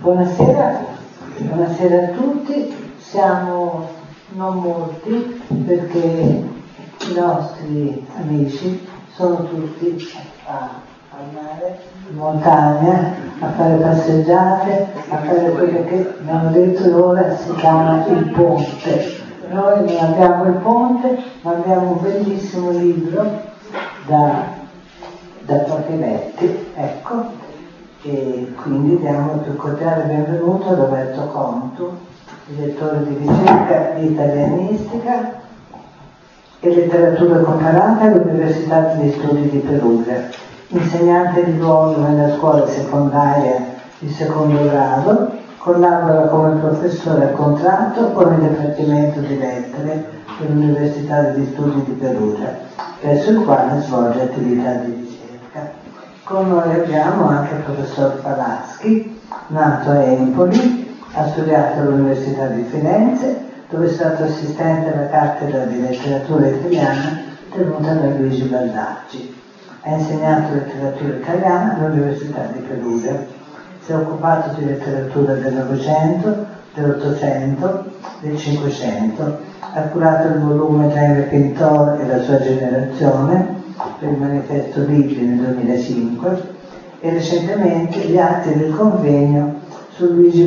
Buonasera, buonasera a tutti. Siamo non molti perché i nostri amici sono tutti al mare, in montagna, a fare passeggiate, a fare quello che abbiamo detto ora si chiama il ponte. Noi non abbiamo il ponte, ma abbiamo un bellissimo libro da Pochevetti, ecco. E quindi diamo il più cordiale benvenuto a Roberto Contu, direttore di ricerca di italianistica e letteratura comparata all'Università degli Studi di Perugia, insegnante di ruolo nella scuola secondaria di secondo grado, collabora come professore a contratto con il Dipartimento di Lettere dell'Università degli Studi di Perugia, presso il quale svolge attività di ricerca. Con noi abbiamo anche il professor Falaschi, nato a Empoli, ha studiato all'Università di Firenze, dove è stato assistente alla cattedra di letteratura italiana tenuta da Luigi Baldacci. Ha insegnato letteratura italiana all'Università di Perugia. Si è occupato di letteratura del Novecento, dell'Ottocento, del Cinquecento. Ha curato il volume Jaime Pintor e la sua generazione per il Manifesto Libri nel 2005 e recentemente gli atti del convegno su Luigi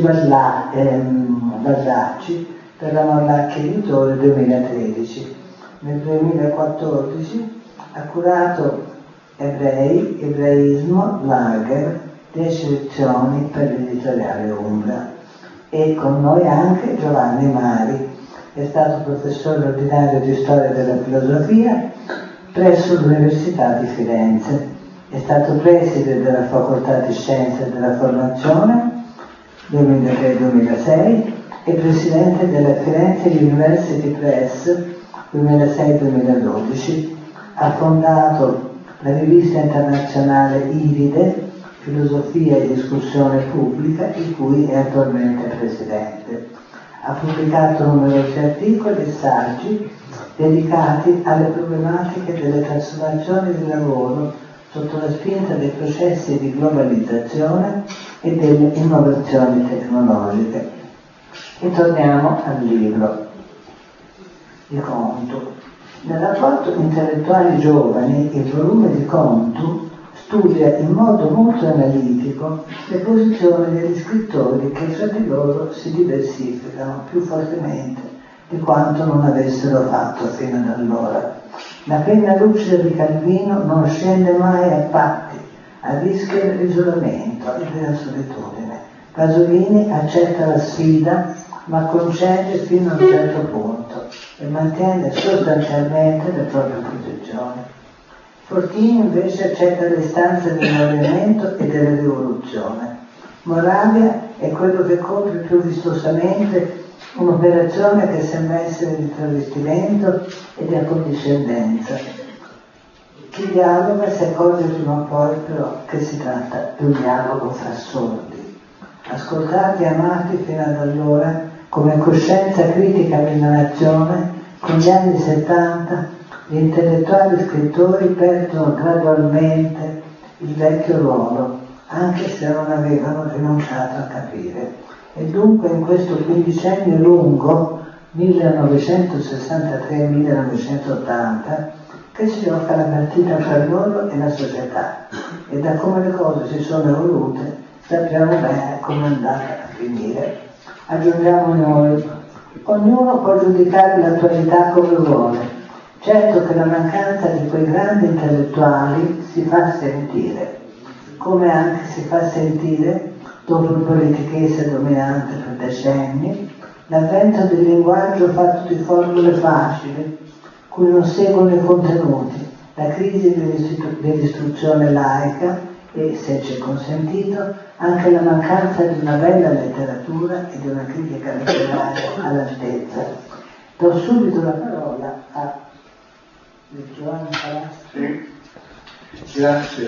Baldacci per la Morlacchi Editore 2013. Nel 2014 ha curato Ebraismo, Lager, 10 lezioni per l'editoriale Umbra. E con noi anche Giovanni Mari, è stato professore ordinario di storia della filosofia presso l'Università di Firenze. È stato preside della Facoltà di Scienze della Formazione 2003-2006 e presidente della Firenze University Press 2006-2012. Ha fondato la rivista internazionale Iride, Filosofia e Discussione Pubblica, di cui è attualmente presidente. Ha pubblicato numerosi articoli e saggi dedicati alle problematiche delle trasformazioni del lavoro sotto la spinta dei processi di globalizzazione e delle innovazioni tecnologiche. E torniamo al libro di Contu. Nel rapporto Intellettuali Giovani, il volume di Contu studia in modo molto analitico le posizioni degli scrittori che fra di loro si diversificano più fortemente di quanto non avessero fatto fino ad allora. La penna lucida di Calvino non scende mai a patti, a rischio dell'isolamento e della solitudine. Pasolini accetta la sfida, ma concede fino a un certo punto e mantiene sostanzialmente le proprie posizioni. Fortini invece accetta le istanze del movimento e della rivoluzione. Moravia è quello che compie più vistosamente un'operazione che sembra essere di travestimento e di accondiscendenza. Chi dialoga si accorge prima o poi però che si tratta di un dialogo fra sordi. Ascoltati e amati fino ad allora come coscienza critica della nazione, con gli anni 70 gli intellettuali scrittori perdono gradualmente il vecchio ruolo, anche se non avevano rinunciato a capire. E dunque in questo quindicennio lungo, 1963-1980, che si gioca la partita tra loro e la società. E da come le cose si sono evolute sappiamo bene come è andata a finire. Aggiungiamo noi, ognuno può giudicare l'attualità come vuole. Certo che la mancanza di quei grandi intellettuali si fa sentire, come anche si fa sentire, dopo il politichese dominante per decenni, l'avvento del linguaggio fatto di formule facili, cui non seguono i contenuti, la crisi dell'istruzione laica e, se ci è consentito, anche la mancanza di una bella letteratura e di una critica letteraria all'altezza. Do subito la parola a Giovanni Falaschi. Sì, grazie.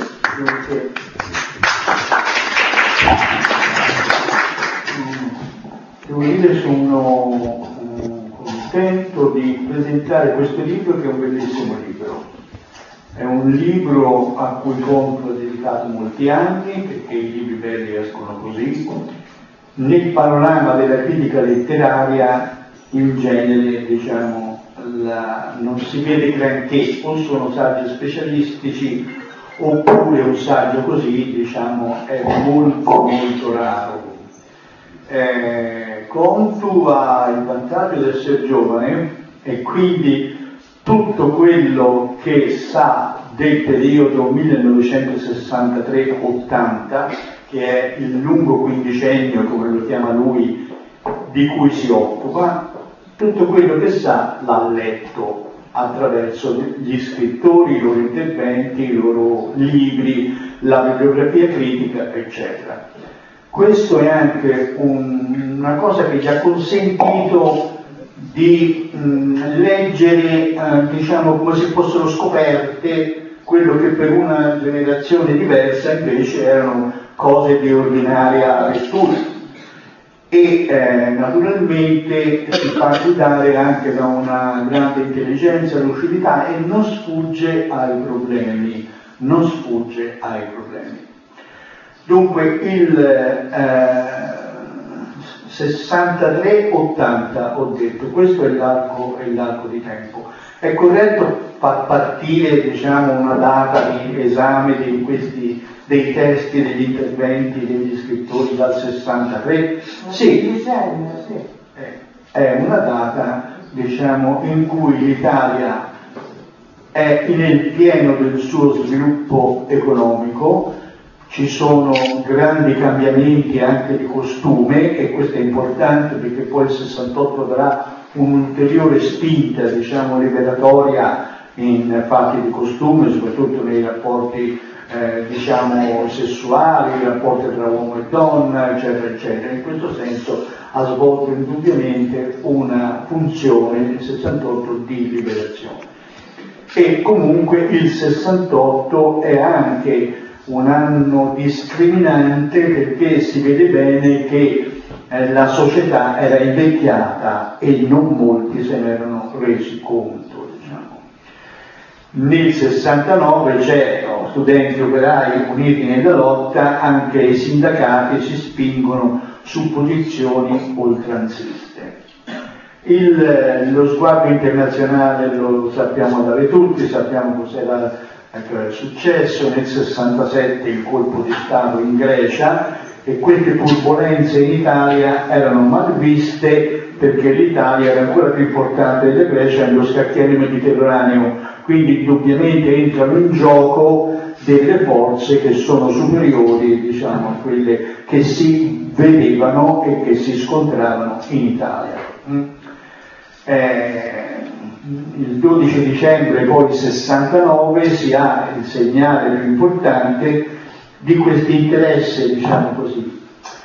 Devo dire sono contento di presentare questo libro, che è un bellissimo libro. È un libro a cui Contu ha dedicato molti anni, perché i libri belli escono così, nel panorama della critica letteraria in genere, diciamo, non si vede granché, o sono saggi specialistici oppure un saggio così, diciamo, è molto molto raro. Contu ha il vantaggio di essere giovane e quindi tutto quello che sa del periodo 1963-80, che è il lungo quindicennio, come lo chiama lui, di cui si occupa, tutto quello che sa l'ha letto attraverso gli scrittori, i loro interventi, i loro libri, la bibliografia critica, eccetera. Questo è anche una cosa che gli ha consentito di leggere, diciamo, come se fossero scoperte quello che per una generazione diversa invece erano cose di ordinaria lettura. E naturalmente si fa guidare anche da una grande intelligenza, lucidità, e non sfugge ai problemi, non sfugge ai problemi. Dunque il 63-80 ho detto, questo è l'arco di tempo. È corretto far partire, diciamo, una data di esame dei testi, degli interventi degli scrittori dal 63? Sì. È una data, diciamo, in cui l'Italia è nel pieno del suo sviluppo economico, ci sono grandi cambiamenti anche di costume, e questo è importante perché poi il 68 darà un'ulteriore spinta, diciamo, liberatoria in fatti di costume, soprattutto nei rapporti diciamo sessuali, i rapporti tra uomo e donna, eccetera, eccetera. In questo senso ha svolto indubbiamente una funzione nel 68 di liberazione. E comunque il 68 è anche un anno discriminante perché si vede bene che la società era invecchiata e non molti se ne erano resi conto, diciamo. Nel 69 c'erano studenti operai uniti nella lotta, anche i sindacati si spingono su posizioni oltranziste. Lo sguardo internazionale lo sappiamo dare tutti, sappiamo cos'era successo nel 67, il colpo di Stato in Grecia, e quelle turbulenze in Italia erano mal viste perché l'Italia era ancora più importante della Grecia nello scacchiere mediterraneo, quindi indubbiamente entrano in gioco delle forze che sono superiori, diciamo, a quelle che si vedevano e che si scontravano in Italia. Il 12 dicembre poi 69 si ha il segnale più importante di questo interesse, diciamo così,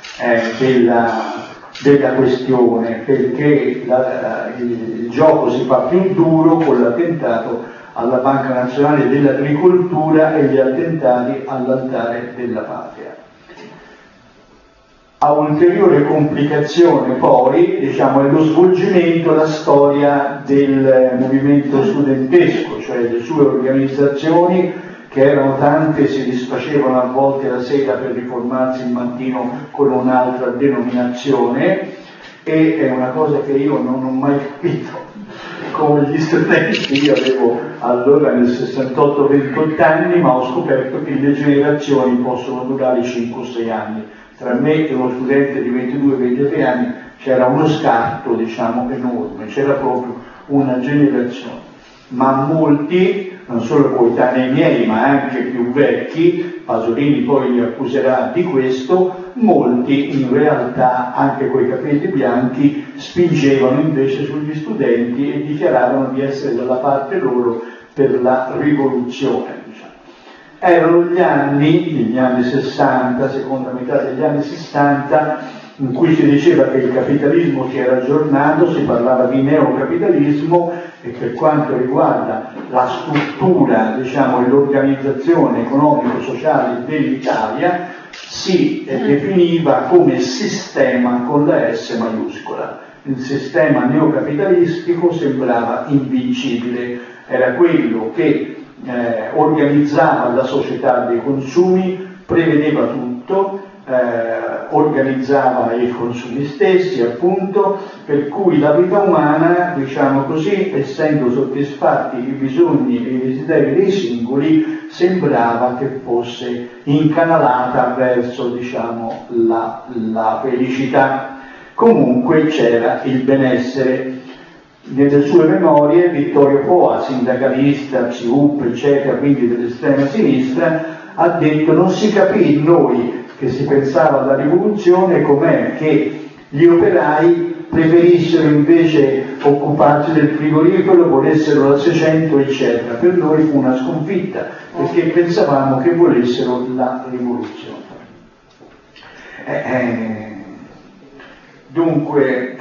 della questione, perché il gioco si fa più duro con l'attentato alla Banca Nazionale dell'Agricoltura e gli attentati all'altare della patria. A ulteriore complicazione poi, diciamo, è lo svolgimento, la storia del movimento studentesco, cioè le sue organizzazioni, che erano tante, si disfacevano a volte la sera per riformarsi il mattino con un'altra denominazione, e è una cosa che io non ho mai capito. Come gli studenti, io avevo allora nel 68 28 anni, ma ho scoperto che le generazioni possono durare 5 o 6 anni. Tra me e uno studente di 22-23 anni c'era uno scatto, diciamo, enorme, c'era proprio una generazione. Ma molti, non solo coetanei miei, ma anche più vecchi, Pasolini poi li accuserà di questo, molti in realtà, anche coi capelli bianchi, spingevano invece sugli studenti e dichiaravano di essere dalla parte loro per la rivoluzione. Erano gli anni 60, seconda metà degli anni 60, in cui si diceva che il capitalismo si era aggiornato, si parlava di neocapitalismo, e per quanto riguarda la struttura, diciamo, e l'organizzazione economico-sociale dell'Italia, si definiva come sistema con la S maiuscola. Il sistema neocapitalistico sembrava invincibile, era quello che organizzava la società dei consumi, prevedeva tutto, organizzava i consumi stessi, appunto, per cui la vita umana, diciamo così, essendo soddisfatti i bisogni e i desideri dei singoli, sembrava che fosse incanalata verso, diciamo, la felicità. Comunque c'era il benessere. Nelle sue memorie Vittorio Foa, sindacalista, PSIUP, eccetera, quindi dell'estrema sinistra, ha detto: non si capì noi che si pensava alla rivoluzione com'è che gli operai preferissero invece occuparsi del frigorifero, volessero la 600, eccetera. Per noi fu una sconfitta, perché pensavamo che volessero la rivoluzione. Dunque,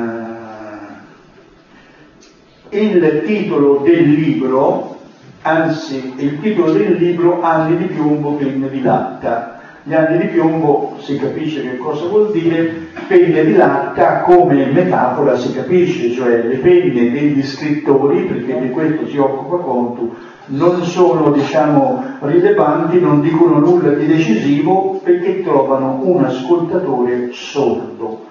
il titolo del libro, anzi il titolo del libro, Anni di piombo, penne di latta. Gli anni di piombo si capisce che cosa vuol dire, penne di latta come metafora si capisce, cioè le penne degli scrittori, perché di questo si occupa Contu, non sono, diciamo, rilevanti, non dicono nulla di decisivo, perché trovano un ascoltatore sordo.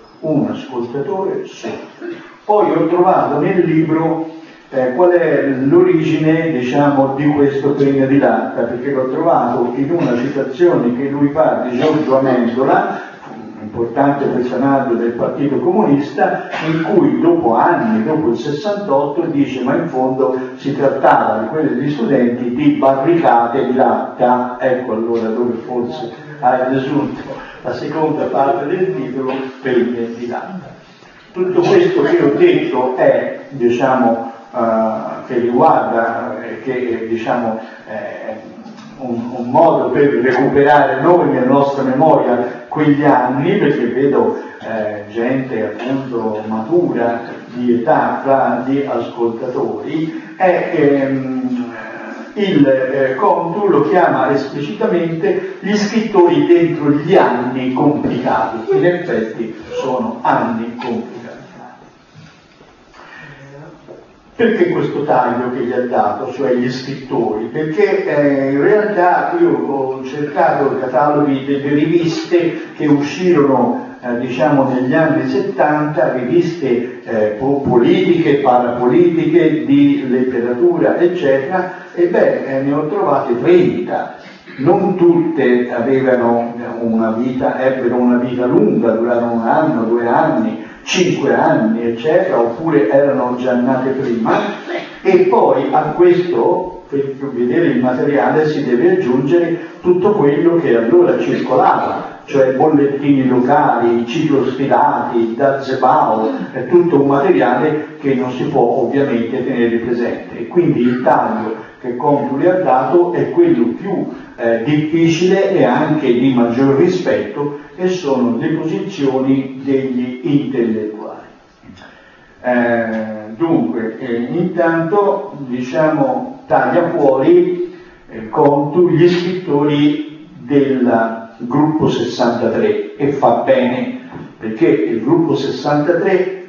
Poi ho trovato nel libro qual è l'origine, diciamo, di questo penne di latta, perché l'ho trovato in una citazione che lui fa di Giorgio Amendola, un importante personaggio del Partito Comunista, in cui dopo anni, dopo il 68, dice: ma in fondo si trattava di quelle degli studenti di barricate di latta. Ecco allora dove forse ha risultato la seconda parte del titolo, penne di latta. Tutto questo che ho detto è, diciamo, che riguarda, che diciamo un modo per recuperare noi nella nostra memoria quegli anni, perché vedo gente appunto matura di età fra gli ascoltatori, il Contu lo chiama esplicitamente gli scrittori dentro gli anni complicati. In effetti sono anni complicati. Perché questo taglio che gli ha dato, cioè gli scrittori? Perché in realtà io ho cercato cataloghi delle riviste che uscirono diciamo negli anni 70, riviste politiche, parapolitiche, di letteratura, eccetera, e ne ho trovate 30. Non tutte avevano ebbero una vita lunga, durarono 1 anno, 2 anni, 5 anni, eccetera, oppure erano già nate prima. E poi a questo, per vedere il materiale, si deve aggiungere tutto quello che allora circolava, cioè bollettini locali, ciclosfilati, Darzebao, è tutto un materiale che non si può ovviamente tenere presente. E quindi il taglio che Contu le ha dato è quello più difficile e anche di maggior rispetto, e sono le posizioni degli intellettuali. Dunque, intanto, diciamo, taglia fuori Contu gli scrittori del gruppo 63, e fa bene, perché il gruppo 63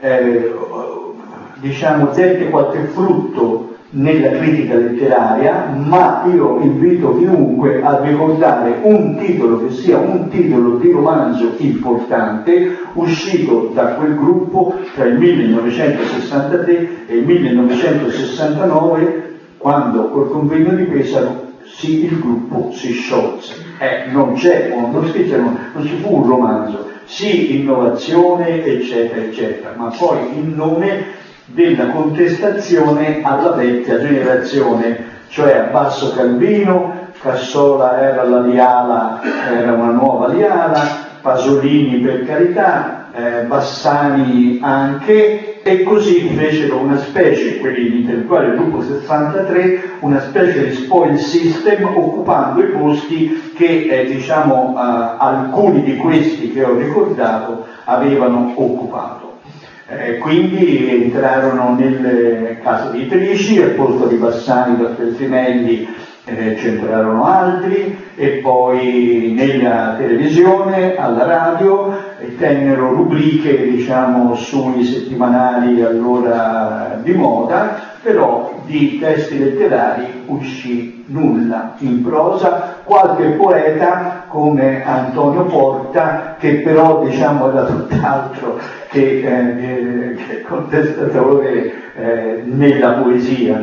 diciamo dette qualche frutto nella critica letteraria, ma io invito chiunque a ricordare un titolo che sia un titolo di romanzo importante uscito da quel gruppo tra il 1963 e il 1969, quando col convegno di Pesaro il gruppo si sciolse. Non ci fu un romanzo, sì, innovazione, eccetera, eccetera, ma poi in nome della contestazione alla vecchia generazione, cioè a Basso Calvino, Cassola era la Liala, era una nuova Liala, Pasolini per carità, Bassani anche, e così fecero una specie, quelli intellettuali del gruppo 63, una specie di spoil system, occupando i posti che diciamo alcuni di questi che ho ricordato avevano occupato. Quindi entrarono nelle case editrici, al posto di Bassani, da Feltrinelli c'entrarono altri, e poi nella televisione, alla radio, e tennero rubriche, diciamo, sui settimanali allora di moda, però di testi letterari uscì nulla. In prosa qualche poeta come Antonio Porta, che però diciamo era tutt'altro che contestatore nella poesia.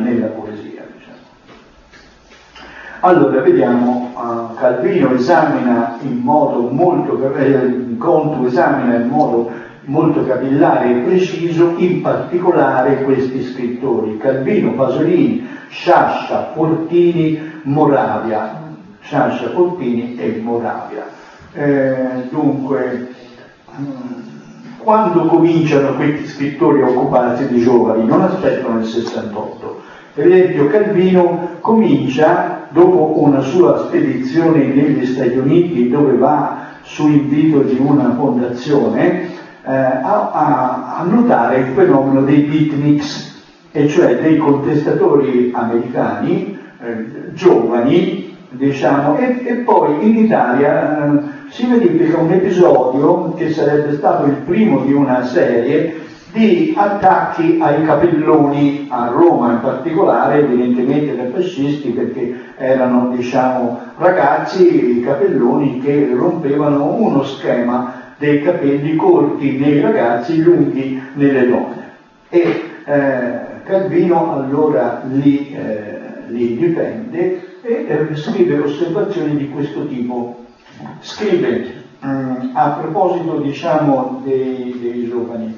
Allora vediamo, Calvino esamina in modo molto, Contu esamina in modo molto capillare e preciso in particolare questi scrittori: Calvino, Pasolini, Sciascia, Fortini, Moravia. Sciascia, Fortini e Moravia. Dunque, quando cominciano questi scrittori a occuparsi di giovani? Non aspettano il 68. Per esempio Calvino comincia, dopo una sua spedizione negli Stati Uniti, dove va su invito di una fondazione, a notare il fenomeno dei beatniks, e cioè dei contestatori americani, giovani, diciamo, e poi in Italia si verifica un episodio che sarebbe stato il primo di una serie di attacchi ai capelloni a Roma, in particolare evidentemente dai fascisti, perché erano, diciamo, ragazzi capelloni che rompevano uno schema dei capelli corti nei ragazzi, lunghi nelle donne. E Calvino allora li difende e scrive osservazioni di questo tipo. Scrive a proposito, diciamo, dei giovani: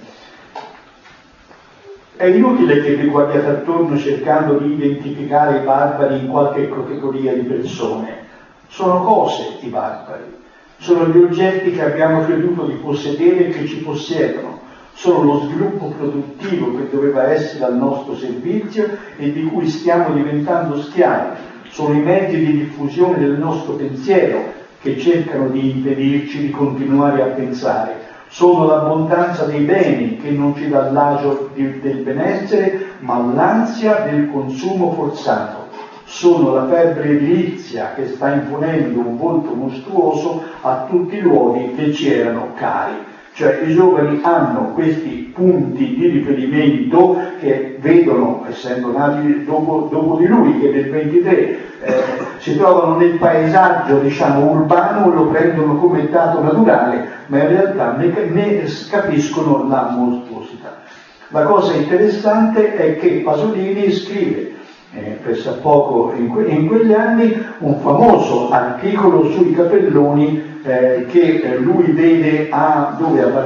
è inutile che vi guardiate attorno cercando di identificare i barbari in qualche categoria di persone. Sono cose i barbari, sono gli oggetti che abbiamo creduto di possedere e che ci possiedono, sono lo sviluppo produttivo che doveva essere al nostro servizio e di cui stiamo diventando schiavi, sono i mezzi di diffusione del nostro pensiero che cercano di impedirci di continuare a pensare. Sono l'abbondanza dei beni che non ci dà l'agio del benessere, ma l'ansia del consumo forzato. Sono la febbre edilizia che sta imponendo un volto mostruoso a tutti i luoghi che ci erano cari. Cioè i giovani hanno questi punti di riferimento che vedono, essendo nati dopo di lui, che nel 23 si trovano nel paesaggio, diciamo, urbano, lo prendono come dato naturale, ma in realtà ne capiscono la mostruosità. La cosa interessante è che Pasolini scrive pressappoco in quegli anni un famoso articolo sui capelloni che lui vede a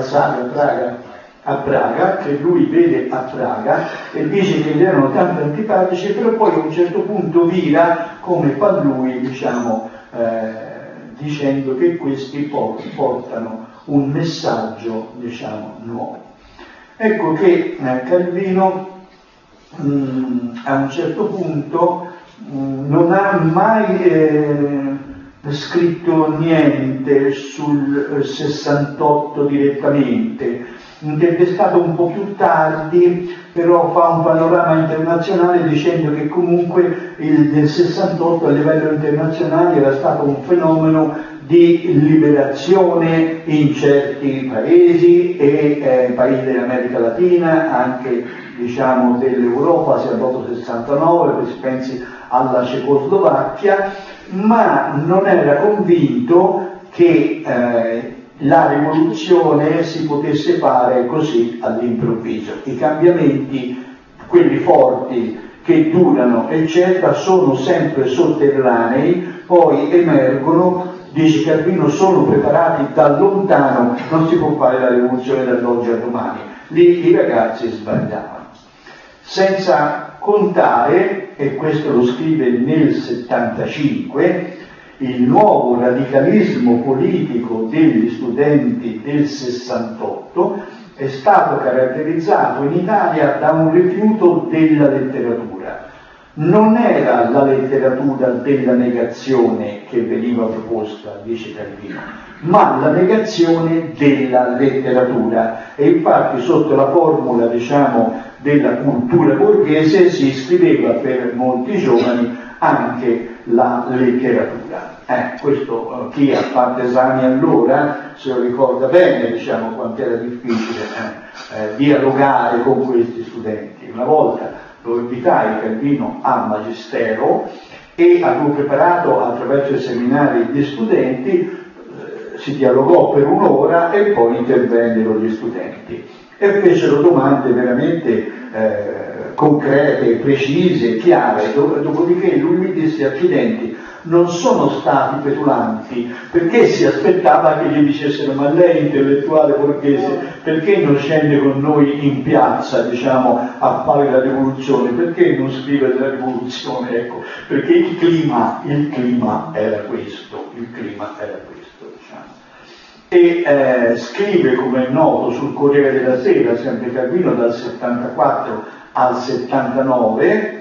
Praga, che lui vede a Praga, e dice che gli erano tanto antipatici, però poi a un certo punto vira, come fa lui, diciamo, dicendo che questi portano un messaggio, diciamo, nuovo. Ecco che Calvino a un certo punto non ha mai scritto niente sul 68 direttamente, intervistato un po' più tardi, però fa un panorama internazionale dicendo che comunque il 68 a livello internazionale era stato un fenomeno di liberazione in certi paesi e paesi dell'America Latina, anche, diciamo, dell'Europa, sia dopo il 69, si pensi alla Cecoslovacchia, ma non era convinto che la rivoluzione si potesse fare così all'improvviso. I cambiamenti, quelli forti, che durano, eccetera, sono sempre sotterranei, poi emergono. Dice Calvino, sono preparati da lontano, non si può fare la rivoluzione dall'oggi al domani. Lì i ragazzi sbagliavano. Senza contare, e questo lo scrive nel 75, il nuovo radicalismo politico degli studenti del 68 è stato caratterizzato in Italia da un rifiuto della letteratura. Non era la letteratura della negazione che veniva proposta, dice Calvino, ma la negazione della letteratura. E infatti sotto la formula, diciamo, della cultura borghese si scriveva per molti giovani anche la letteratura. Questo chi ha fatto esami allora se lo ricorda bene, diciamo, quanto era difficile dialogare con questi studenti. Una volta lo invitai, Calvino, a Magistero, e avevo preparato attraverso i seminari gli studenti, si dialogò per un'ora e poi intervennero gli studenti e fecero domande veramente concrete, precise, chiare, dopodiché lui mi disse: accidenti, non sono stati petulanti, perché si aspettava che gli dicessero: ma lei intellettuale borghese, perché non scende con noi in piazza, diciamo, a fare la rivoluzione, perché non scrive della rivoluzione? Ecco, perché il clima era questo, diciamo. E scrive, come è noto, sul Corriere della Sera, sempre Calvino, dal 74 al 79,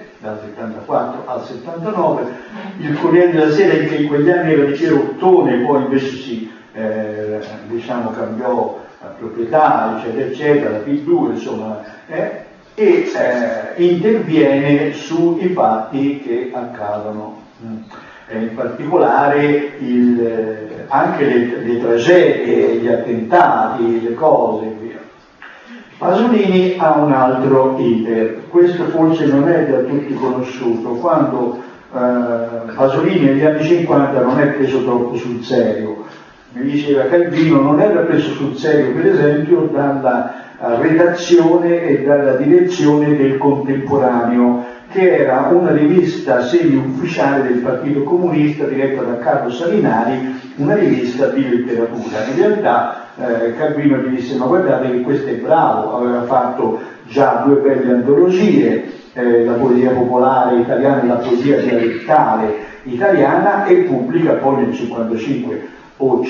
il Corriere della Sera, che in quegli anni era di Piero Ottone, poi invece si diciamo cambiò proprietà, eccetera eccetera, la P2, insomma, e interviene sui fatti che accadono, in particolare anche le tragedie, gli attentati, le cose, via. Pasolini ha un altro iter, questo forse non è da tutti conosciuto. Quando Pasolini negli anni 50 non è preso troppo sul serio, mi diceva Calvino, non era preso sul serio per esempio dalla redazione e dalla direzione del Contemporaneo, che era una rivista semi-ufficiale del Partito Comunista diretta da Carlo Salinari, una rivista di letteratura. In realtà Calvino gli disse: ma guardate che questo è bravo, aveva fatto già 2 belle antologie, la poesia popolare italiana e la poesia dialettale italiana, e pubblica poi nel 55 o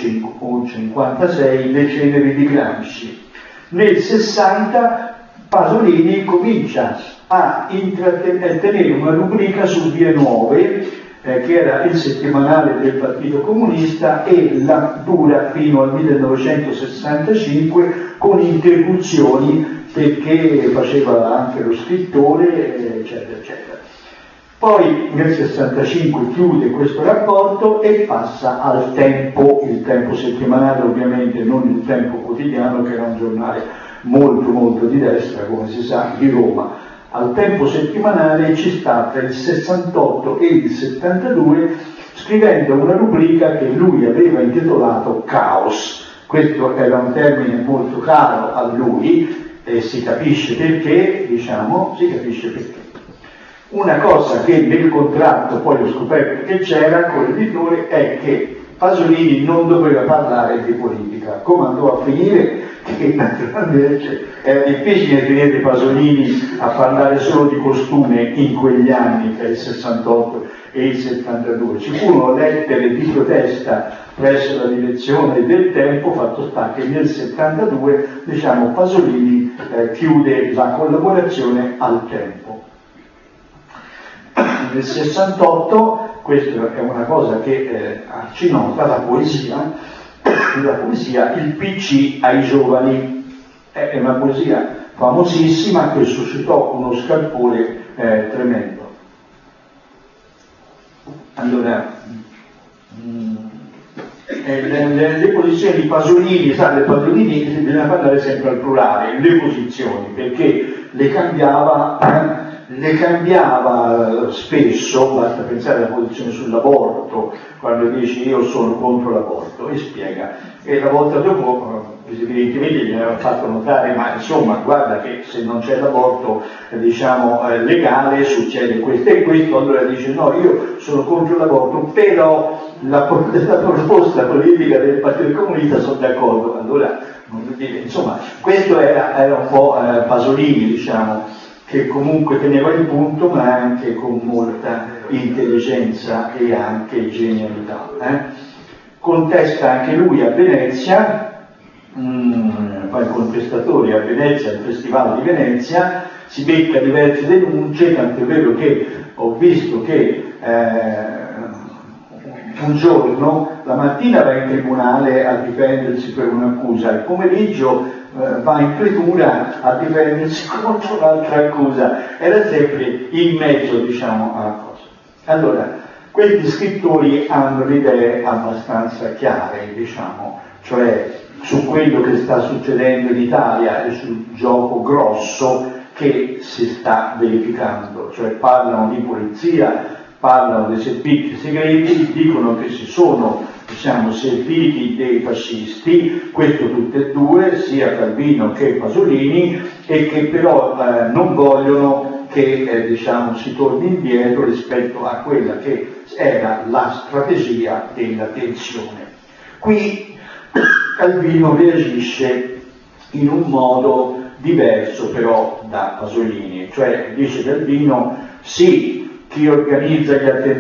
56 Le ceneri di Gramsci. Nel 60 Pasolini comincia a tenere una rubrica su Vie Nuove, che era il settimanale del Partito Comunista, e la dura fino al 1965 con interruzioni, perché faceva anche lo scrittore, eccetera eccetera. Poi nel 65 chiude questo rapporto e passa al Tempo, il Tempo settimanale, ovviamente non il Tempo quotidiano, che era un giornale molto molto di destra, come si sa, di Roma. Al Tempo settimanale ci sta tra il 68 e il 72, scrivendo una rubrica che lui aveva intitolato Caos. Questo era un termine molto caro a lui, e si capisce perché, diciamo, si capisce perché. Una cosa che nel contratto poi ho scoperto che c'era con l'editore è che Pasolini non doveva parlare di politica. Come andò a finire? Che naturalmente era difficile tenere Pasolini a parlare solo di costume in quegli anni, tra il 68 e il 72. Ci furono lettere di protesta presso la direzione del Tempo, fatto sta che nel 72, diciamo, Pasolini chiude la collaborazione al Tempo. Nel 68, questa è una cosa che ci nota, la poesia, il PC ai giovani, è una poesia famosissima che suscitò uno scalpore tremendo. Allora, le posizioni di Pasolini, le Pasolini bisogna parlare sempre al plurale, le posizioni, perché le cambiava spesso. Basta pensare alla posizione sull'aborto, quando dice io sono contro l'aborto, e spiega, e la volta dopo evidentemente gli aveva fatto notare, ma insomma guarda che se non c'è l'aborto diciamo legale succede questo e questo. Allora dice no, io sono contro l'aborto, però la proposta politica del Partito Comunista sono d'accordo. Allora insomma questo era un po' Pasolini, diciamo, che comunque teneva il punto, ma anche con molta intelligenza e anche genialità. Contesta anche lui a Venezia, fa il contestatore a Venezia, al Festival di Venezia, si becca diverse denunce, tant'è vero che ho visto che un giorno, la mattina va in tribunale a difendersi per un'accusa, il pomeriggio va in pretura a difendersi contro l'altra accusa, era sempre in mezzo, diciamo, alla cosa. Allora, questi scrittori hanno le idee abbastanza chiare, diciamo, cioè su quello che sta succedendo in Italia e sul gioco grosso che si sta verificando, cioè parlano di polizia, parlano dei servizi segreti, dicono che si sono, diciamo, serviti dei fascisti, questo tutte e due, sia Calvino che Pasolini, e che però non vogliono che diciamo, si torni indietro rispetto a quella che era la strategia della tensione. Qui Calvino reagisce in un modo diverso però da Pasolini, cioè dice Calvino sì, chi organizza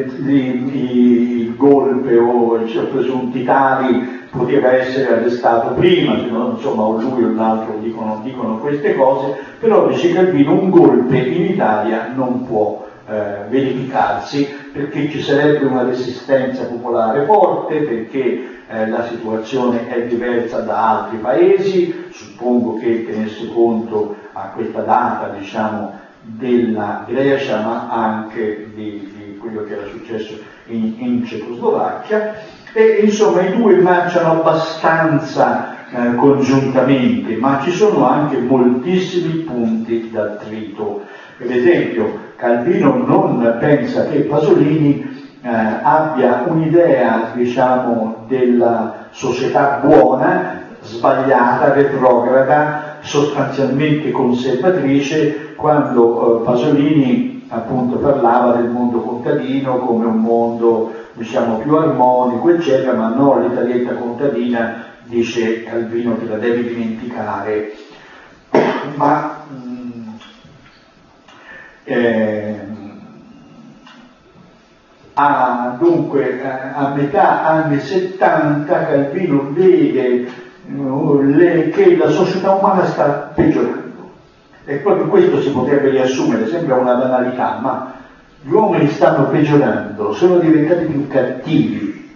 il golpe o i presunti tali poteva essere arrestato prima, se no, insomma, o lui o l'altro dicono queste cose, però dice Calvino un golpe in Italia non può verificarsi perché ci sarebbe una resistenza popolare forte, perché la situazione è diversa da altri paesi, suppongo che tenesse conto a questa data, diciamo, della Grecia, ma anche di quello che era successo in Cecoslovacchia, e insomma i due marciano abbastanza congiuntamente, ma ci sono anche moltissimi punti d'attrito. Per esempio Calvino non pensa che Pasolini abbia un'idea, diciamo, della società buona, sbagliata, retrograda, sostanzialmente conservatrice, quando Pasolini appunto parlava del mondo contadino come un mondo, diciamo, più armonico, eccetera, ma no, l'Italietta contadina, dice Calvino, te la devi dimenticare. Ma dunque a metà anni 70 Calvino vede che la società umana sta peggiorando, e proprio questo si potrebbe riassumere, sembra una banalità, ma gli uomini stanno peggiorando, sono diventati più cattivi.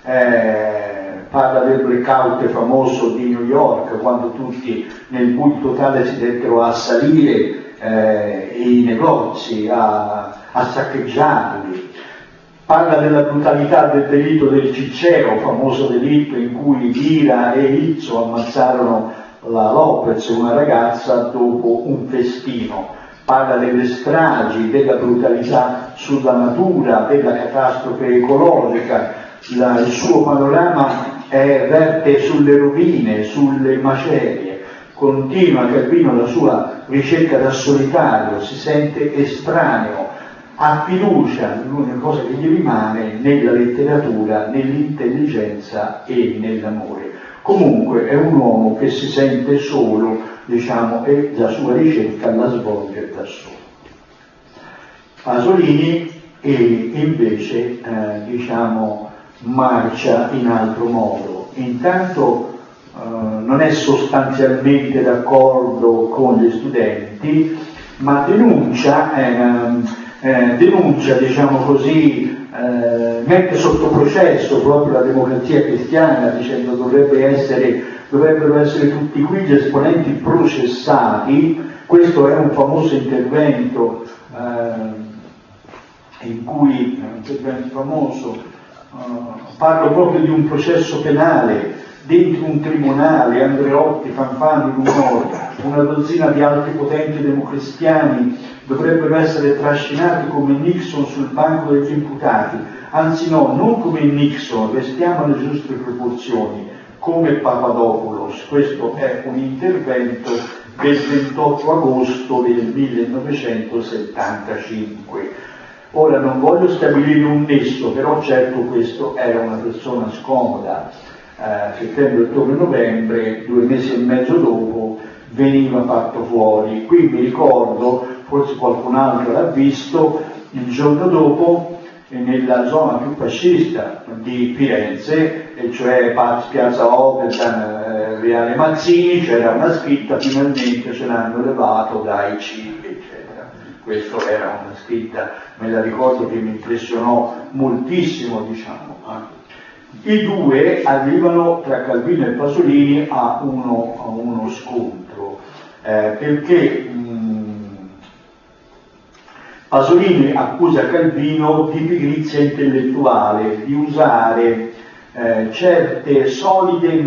Parla del blackout famoso di New York, quando tutti nel buio totale si dettero a salire i negozi, a saccheggiarli. Parla della brutalità del delitto del Cicceo, famoso delitto in cui Ira e Izzo ammazzarono la Lopez, una ragazza, dopo un festino. Parla delle stragi, della brutalità sulla natura, della catastrofe ecologica. Il suo panorama verte sulle rovine, sulle macerie. Continua Calvino la sua ricerca da solitario, si sente estraneo, ha fiducia, l'unica cosa che gli rimane, nella letteratura, nell'intelligenza e nell'amore. Comunque è un uomo che si sente solo, diciamo, e la sua ricerca la svolge da solo. Pasolini invece, diciamo, marcia in altro modo. Intanto non è sostanzialmente d'accordo con gli studenti, ma denuncia, diciamo così, mette sotto processo proprio la Democrazia Cristiana, dicendo dovrebbero essere tutti qui gli esponenti processati. Questo è un famoso intervento in cui, un intervento famoso, parlo proprio di un processo penale dentro un tribunale. Andreotti, Fanfani, Rumori, una dozzina di altri potenti democristiani dovrebbero essere trascinati come Nixon sul banco degli imputati, anzi no, non come Nixon, restiamo alle giuste proporzioni, come Papadopoulos. Questo è un intervento del 28 agosto del 1975. Ora non voglio stabilire un nesso, però certo questo era una persona scomoda. Settembre, ottobre, novembre, 2 mesi e mezzo dopo, veniva fatto fuori. Qui mi ricordo, forse qualcun altro l'ha visto, il giorno dopo nella zona più fascista di Firenze, e cioè Piazza Oberdan, Viale Mazzini, c'era una scritta: finalmente ce l'hanno levato dai CIV, eccetera. Questa era una scritta, me la ricordo, che mi impressionò moltissimo, diciamo. I due arrivano, tra Calvino e Pasolini, a uno scontro, perché Pasolini accusa Calvino di pigrizia intellettuale, di usare certe solide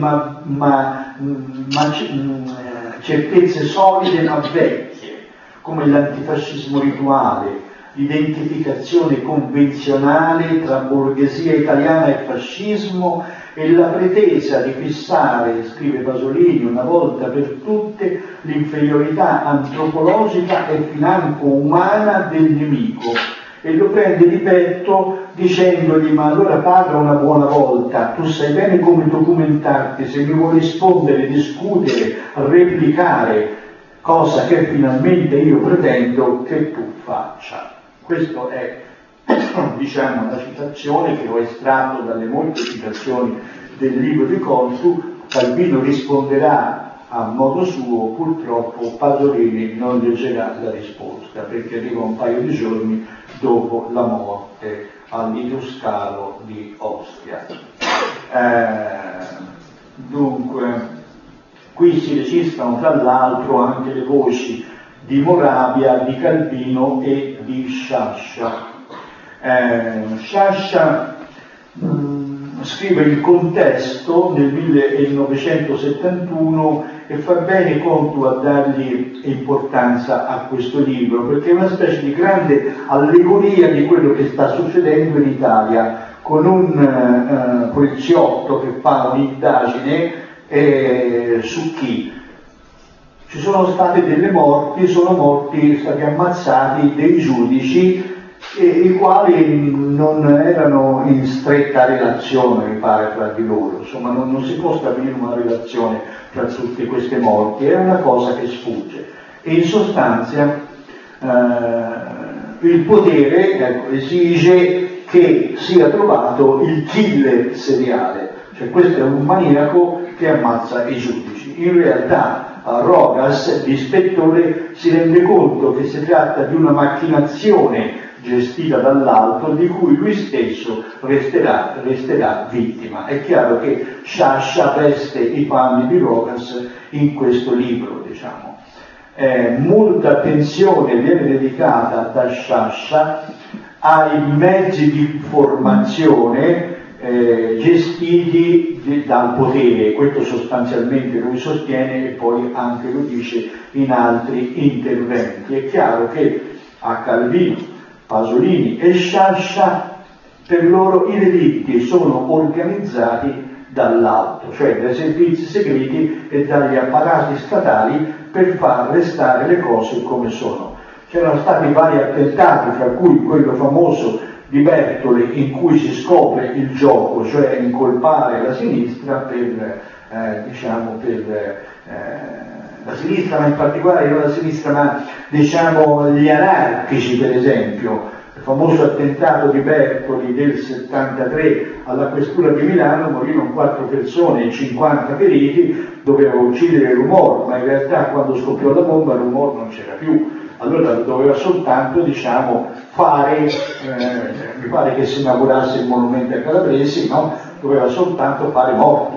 certezze solide ma vecchie, come l'antifascismo rituale, l'identificazione convenzionale tra borghesia italiana e fascismo e la pretesa di fissare, scrive Pasolini, una volta per tutte l'inferiorità antropologica e financo umana del nemico. E lo prende di petto dicendogli: ma allora parla una buona volta, tu sai bene come documentarti, se mi vuoi rispondere, discutere, replicare, cosa che finalmente io pretendo che tu faccia. Questo è, diciamo, una citazione che ho estratto dalle molte citazioni del libro di Contu. Calvino risponderà a modo suo, purtroppo Pasolini non leggerà la risposta perché arriva un paio di giorni dopo la morte all'Iduscalo di Ostia. Dunque, qui si registrano tra l'altro anche le voci di Moravia, di Calvino e di Sciascia. Sciascia scrive il contesto nel 1971 e fa bene Contu a dargli importanza a questo libro, perché è una specie di grande allegoria di quello che sta succedendo in Italia, con un poliziotto che fa un'indagine su chi? Ci sono state delle morti, sono stati ammazzati dei giudici i quali non erano in stretta relazione, mi pare, tra di loro. Insomma, non si può stabilire una relazione tra tutte queste morti, è una cosa che sfugge. E in sostanza il potere esige che sia trovato il killer seriale, cioè questo è un maniaco che ammazza i giudici. In realtà Rogas, l'ispettore, si rende conto che si tratta di una macchinazione gestita dall'alto di cui lui stesso resterà vittima. È chiaro che Sciascia veste i panni di Rogas in questo libro, diciamo. Molta attenzione viene dedicata da Sciascia ai mezzi di informazione gestiti dal potere. Questo sostanzialmente lui sostiene e poi anche lo dice in altri interventi. È chiaro che a Calvino, Pasolini e Sciascia, per loro i delitti sono organizzati dall'alto, cioè dai servizi segreti e dagli apparati statali per far restare le cose come sono. C'erano stati vari attentati, fra cui quello famoso di Bertoli, in cui si scopre il gioco, cioè incolpare la sinistra la sinistra, ma in particolare non la sinistra, ma diciamo gli anarchici, per esempio. Il famoso attentato di Bertoli del 73 alla questura di Milano, morirono 4 persone e 50 feriti, doveva uccidere Rumor, ma in realtà quando scoppiò la bomba Rumor non c'era più, allora doveva soltanto, diciamo, fare, mi pare che si inaugurasse il monumento ai Calabresi, no? Doveva soltanto fare morti.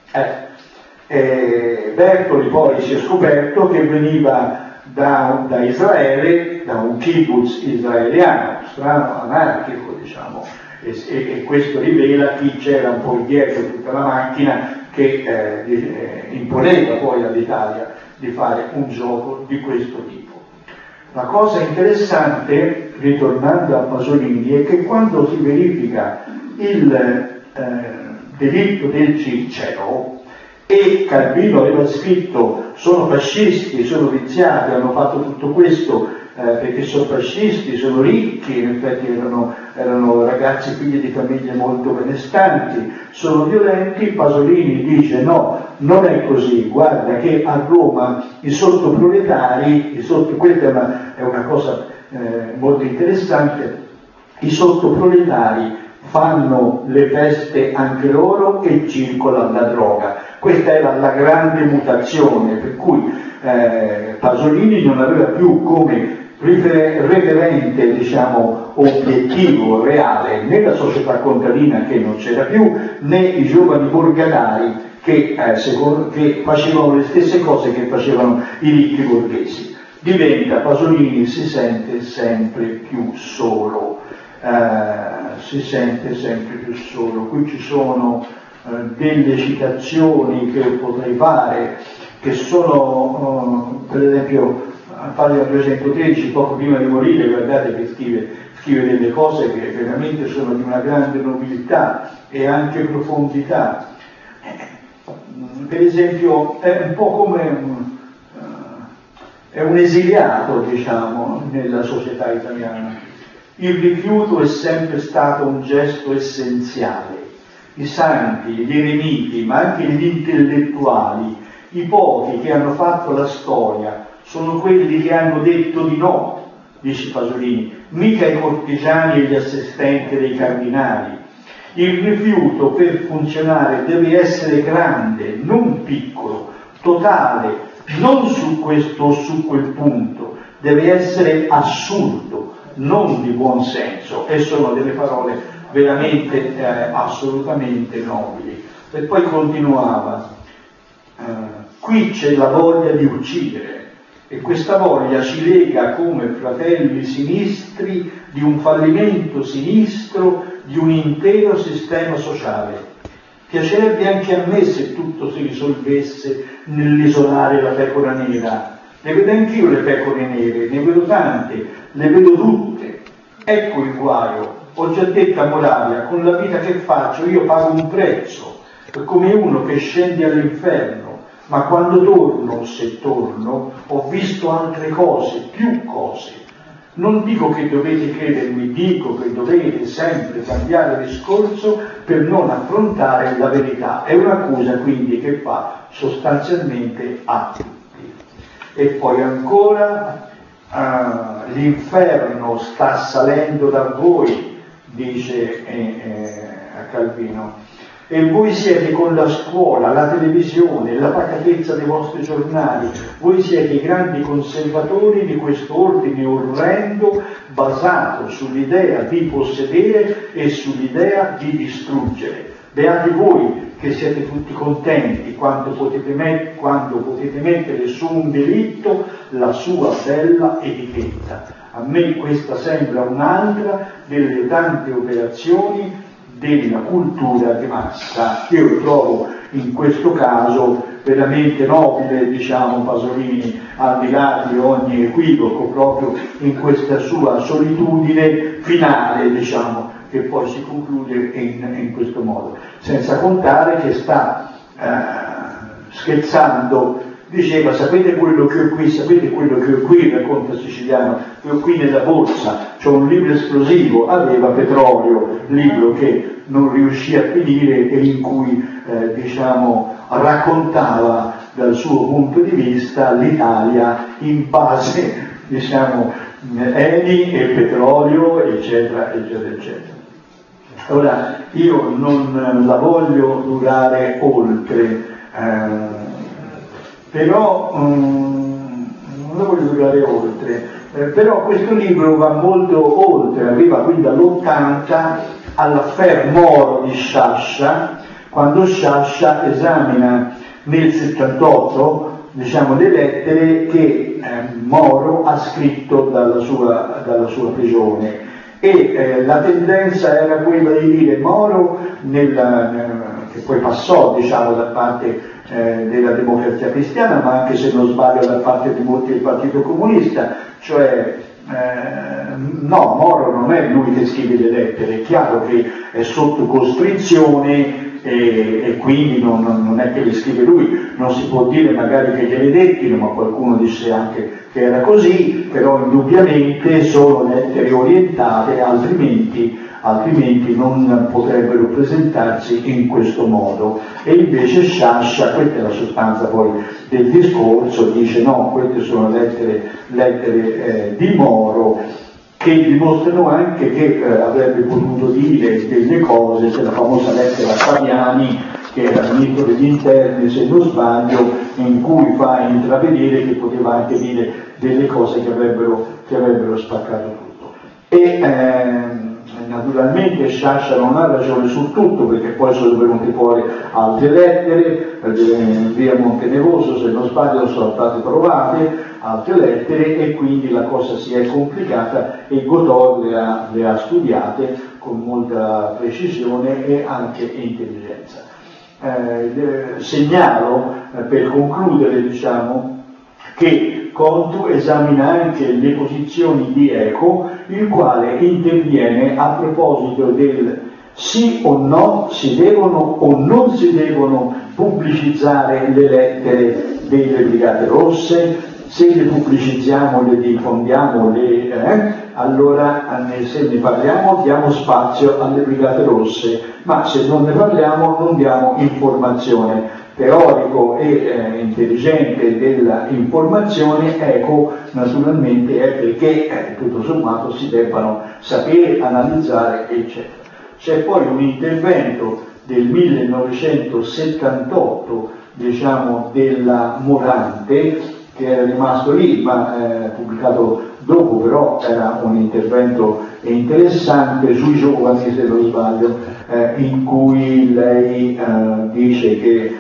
Bertoli poi si è scoperto che veniva da Israele, da un kibbutz israeliano, strano, anarchico, diciamo, e questo rivela chi c'era un po' dietro tutta la macchina che imponeva poi all'Italia di fare un gioco di questo tipo. La cosa interessante, ritornando a Pasolini, è che quando si verifica il delitto del Cicero, e Calvino aveva scritto sono fascisti, sono viziati, hanno fatto tutto questo perché sono fascisti, sono ricchi, in effetti erano ragazzi figli di famiglie molto benestanti, sono violenti. Pasolini dice no, non è così, guarda che a Roma i sottoproletari, questa è una cosa molto interessante, i sottoproletari fanno le feste anche loro e circola la droga. Questa era la grande mutazione, per cui Pasolini non aveva più come referente, diciamo, obiettivo reale né la società contadina, che non c'era più, né i giovani borgatari che facevano le stesse cose che facevano i ricchi borghesi. Pasolini si sente sempre più solo. Qui ci sono delle citazioni che potrei fare, che sono per esempio a pagina 213, poco prima di morire, guardate che scrive delle cose che veramente sono di una grande nobiltà e anche profondità. Per esempio è un po' come è un esiliato, diciamo, nella società italiana. Il rifiuto è sempre stato un gesto essenziale. I santi, gli eremiti, ma anche gli intellettuali, i pochi che hanno fatto la storia, sono quelli che hanno detto di no, dice Pasolini, mica i cortigiani e gli assistenti dei cardinali. Il rifiuto per funzionare deve essere grande, non piccolo, totale, non su questo o su quel punto, deve essere assurdo, non di buon senso, e sono delle parole veramente assolutamente nobili. E poi continuava, qui c'è la voglia di uccidere, e questa voglia ci lega come fratelli sinistri di un fallimento sinistro di un intero sistema sociale. Piacerebbe anche a me se tutto si risolvesse nell'isolare la pecora nera. Ne vedo anch'io le pecore nere, ne vedo tante, le vedo tutte. Ecco il guaio. Ho già detto a Moravia, con la vita che faccio io pago un prezzo, come uno che scende all'inferno, ma quando torno, se torno, ho visto altre cose, più cose. Non dico che dovete credermi, dico che dovete sempre cambiare discorso per non affrontare la verità. È un'accusa quindi che fa sostanzialmente a tutti. E poi ancora, l'inferno sta salendo da voi, dice a Calvino, e voi siete con la scuola, la televisione, la pacatezza dei vostri giornali, voi siete i grandi conservatori di questo ordine orrendo basato sull'idea di possedere e sull'idea di distruggere. Beati voi che siete tutti contenti quando potete mettere su un delitto la sua bella etichetta. A me questa sembra un'altra delle tante operazioni della cultura di massa. Io trovo in questo caso veramente nobile, diciamo, Pasolini, al di là di ogni equivoco, proprio in questa sua solitudine finale, diciamo, che poi si conclude in questo modo, senza contare che sta scherzando. Diceva, sapete quello che ho qui, racconta Siciliano, che ho qui nella borsa, c'ho un libro esplosivo, aveva Petrolio, libro che non riuscì a finire e in cui, diciamo, raccontava dal suo punto di vista l'Italia in base, diciamo, Eni e Petrolio, eccetera, eccetera, eccetera. Ora, io non la voglio durare oltre, però non lo voglio durare oltre, però questo libro va molto oltre, arriva qui dall'80 all'affaire Moro di Sciascia, quando Sciascia esamina nel 78, diciamo, le lettere che Moro ha scritto dalla sua prigione, e la tendenza era quella di dire Moro, che poi passò, diciamo, da parte della Democrazia Cristiana, ma anche, se non sbaglio, da parte di molti del Partito Comunista, cioè no, Moro non è lui che scrive le lettere, è chiaro che è sotto costrizione e quindi non è che le scrive lui, non si può dire magari che gliele dettino, ma qualcuno disse anche che era così, però indubbiamente sono lettere orientate, altrimenti non potrebbero presentarsi in questo modo. E invece Sciascia, questa è la sostanza poi del discorso, dice no, queste sono lettere di Moro, che dimostrano anche che avrebbe potuto dire delle cose, c'è la famosa lettera a Fabiani, che era ministro degli interni, se non sbaglio, in cui fa intravedere che poteva anche dire delle cose che avrebbero spaccato tutto. E naturalmente Sciascia non ha ragione su tutto, perché poi sono venute fuori altre lettere, via Montenevoso, se non sbaglio, sono state trovate altre lettere, e quindi la cosa si è complicata e Godot le ha studiate con molta precisione e anche intelligenza. Segnalo, per concludere, diciamo, che Contu esamina anche le posizioni di Eco, il quale interviene a proposito del sì o no, si devono o non si devono pubblicizzare le lettere delle Brigate Rosse, se le pubblicizziamo, le diffondiamo, allora se ne parliamo diamo spazio alle Brigate Rosse, ma se non ne parliamo non diamo informazione. Teorico e intelligente della informazione, Eco naturalmente è perché tutto sommato si debbano sapere, analizzare, eccetera. C'è poi un intervento del 1978, diciamo, della Morante, che era rimasto lì, ma pubblicato dopo, però era un intervento interessante sui giovani, se non sbaglio, in cui lei dice che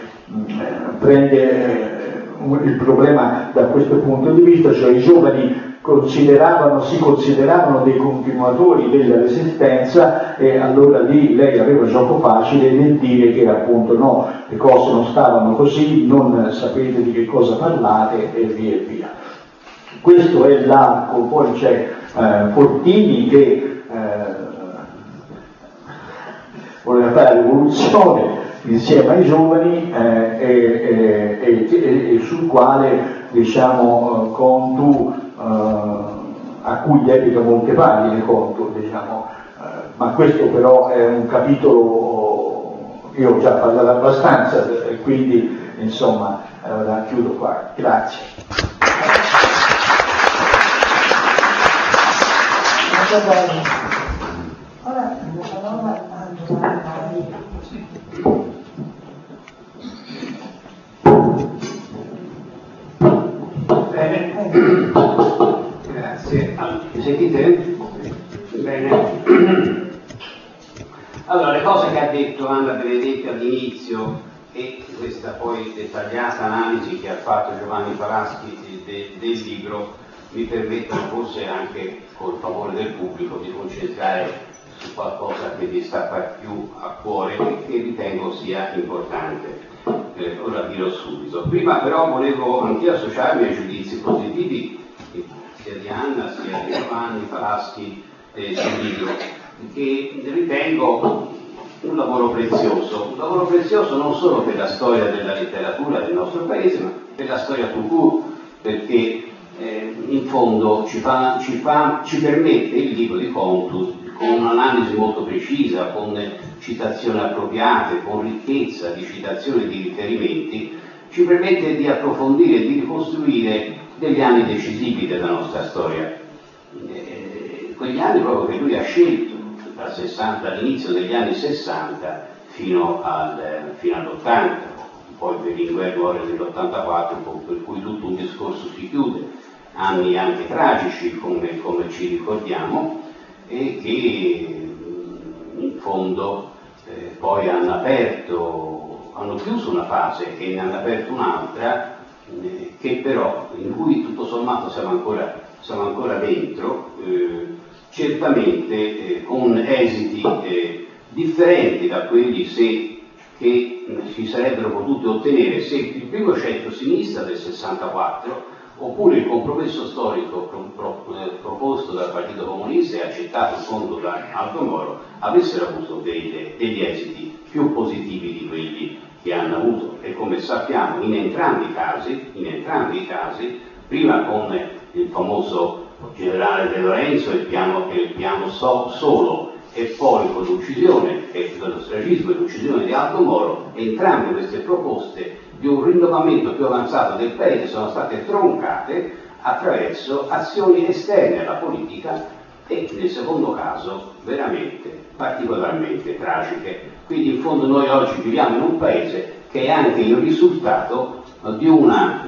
prende il problema da questo punto di vista, cioè i giovani si consideravano dei continuatori della resistenza, e allora lì lei aveva gioco facile nel dire che appunto no, le cose non stavano così, non sapete di che cosa parlate e via e via. Questo è l'arco. Poi c'è Fortini che voleva fare la rivoluzione insieme ai giovani e sul quale, diciamo, Contu, a cui dedica molte pagine Contu, diciamo, ma questo però è un capitolo, io ho già parlato abbastanza, e quindi insomma chiudo qua. Grazie. Ora la parola a Giovanni. Bene, grazie. Mi sentite? Bene. Allora, le cose che ha detto Anna Benedetti all'inizio e questa poi dettagliata analisi che ha fatto Giovanni Falaschi del libro mi permettono, forse anche col favore del pubblico, di concentrare su qualcosa che mi sta più a cuore e che ritengo sia importante. Ora dirò subito. Prima però volevo anche associarmi ai giudizi positivi sia di Anna sia di Giovanni Falaschi sul libro, che ritengo un lavoro prezioso non solo per la storia della letteratura del nostro paese, ma per la storia tout court, perché in fondo ci permette il libro di Contu, con un'analisi molto precisa, con citazioni appropriate, con ricchezza di citazioni e di riferimenti, ci permette di approfondire e di ricostruire degli anni decisivi della nostra storia. Quegli anni proprio che lui ha scelto, dall'inizio degli anni 60 fino all'80, poi Berlinguer muore nell'84, per cui tutto un discorso si chiude, anni anche tragici come ci ricordiamo, e che in fondo poi hanno chiuso una fase e ne hanno aperto un'altra, che però in cui tutto sommato siamo ancora dentro, certamente con esiti differenti da quelli che si sarebbero potuti ottenere se il primo centro-sinistra del 64 oppure il compromesso storico proposto dal Partito Comunista e accettato in fondo da Aldo Moro avessero avuto degli esiti più positivi di quelli che hanno avuto, e come sappiamo in entrambi i casi, prima con il famoso generale De Lorenzo e il piano solo, e poi con l'uccisione e lo stragismo e l'uccisione di Aldo Moro, entrambe queste proposte di un rinnovamento più avanzato del paese sono state troncate attraverso azioni esterne alla politica, e nel secondo caso veramente particolarmente tragiche. Quindi in fondo noi oggi viviamo in un paese che è anche il risultato di una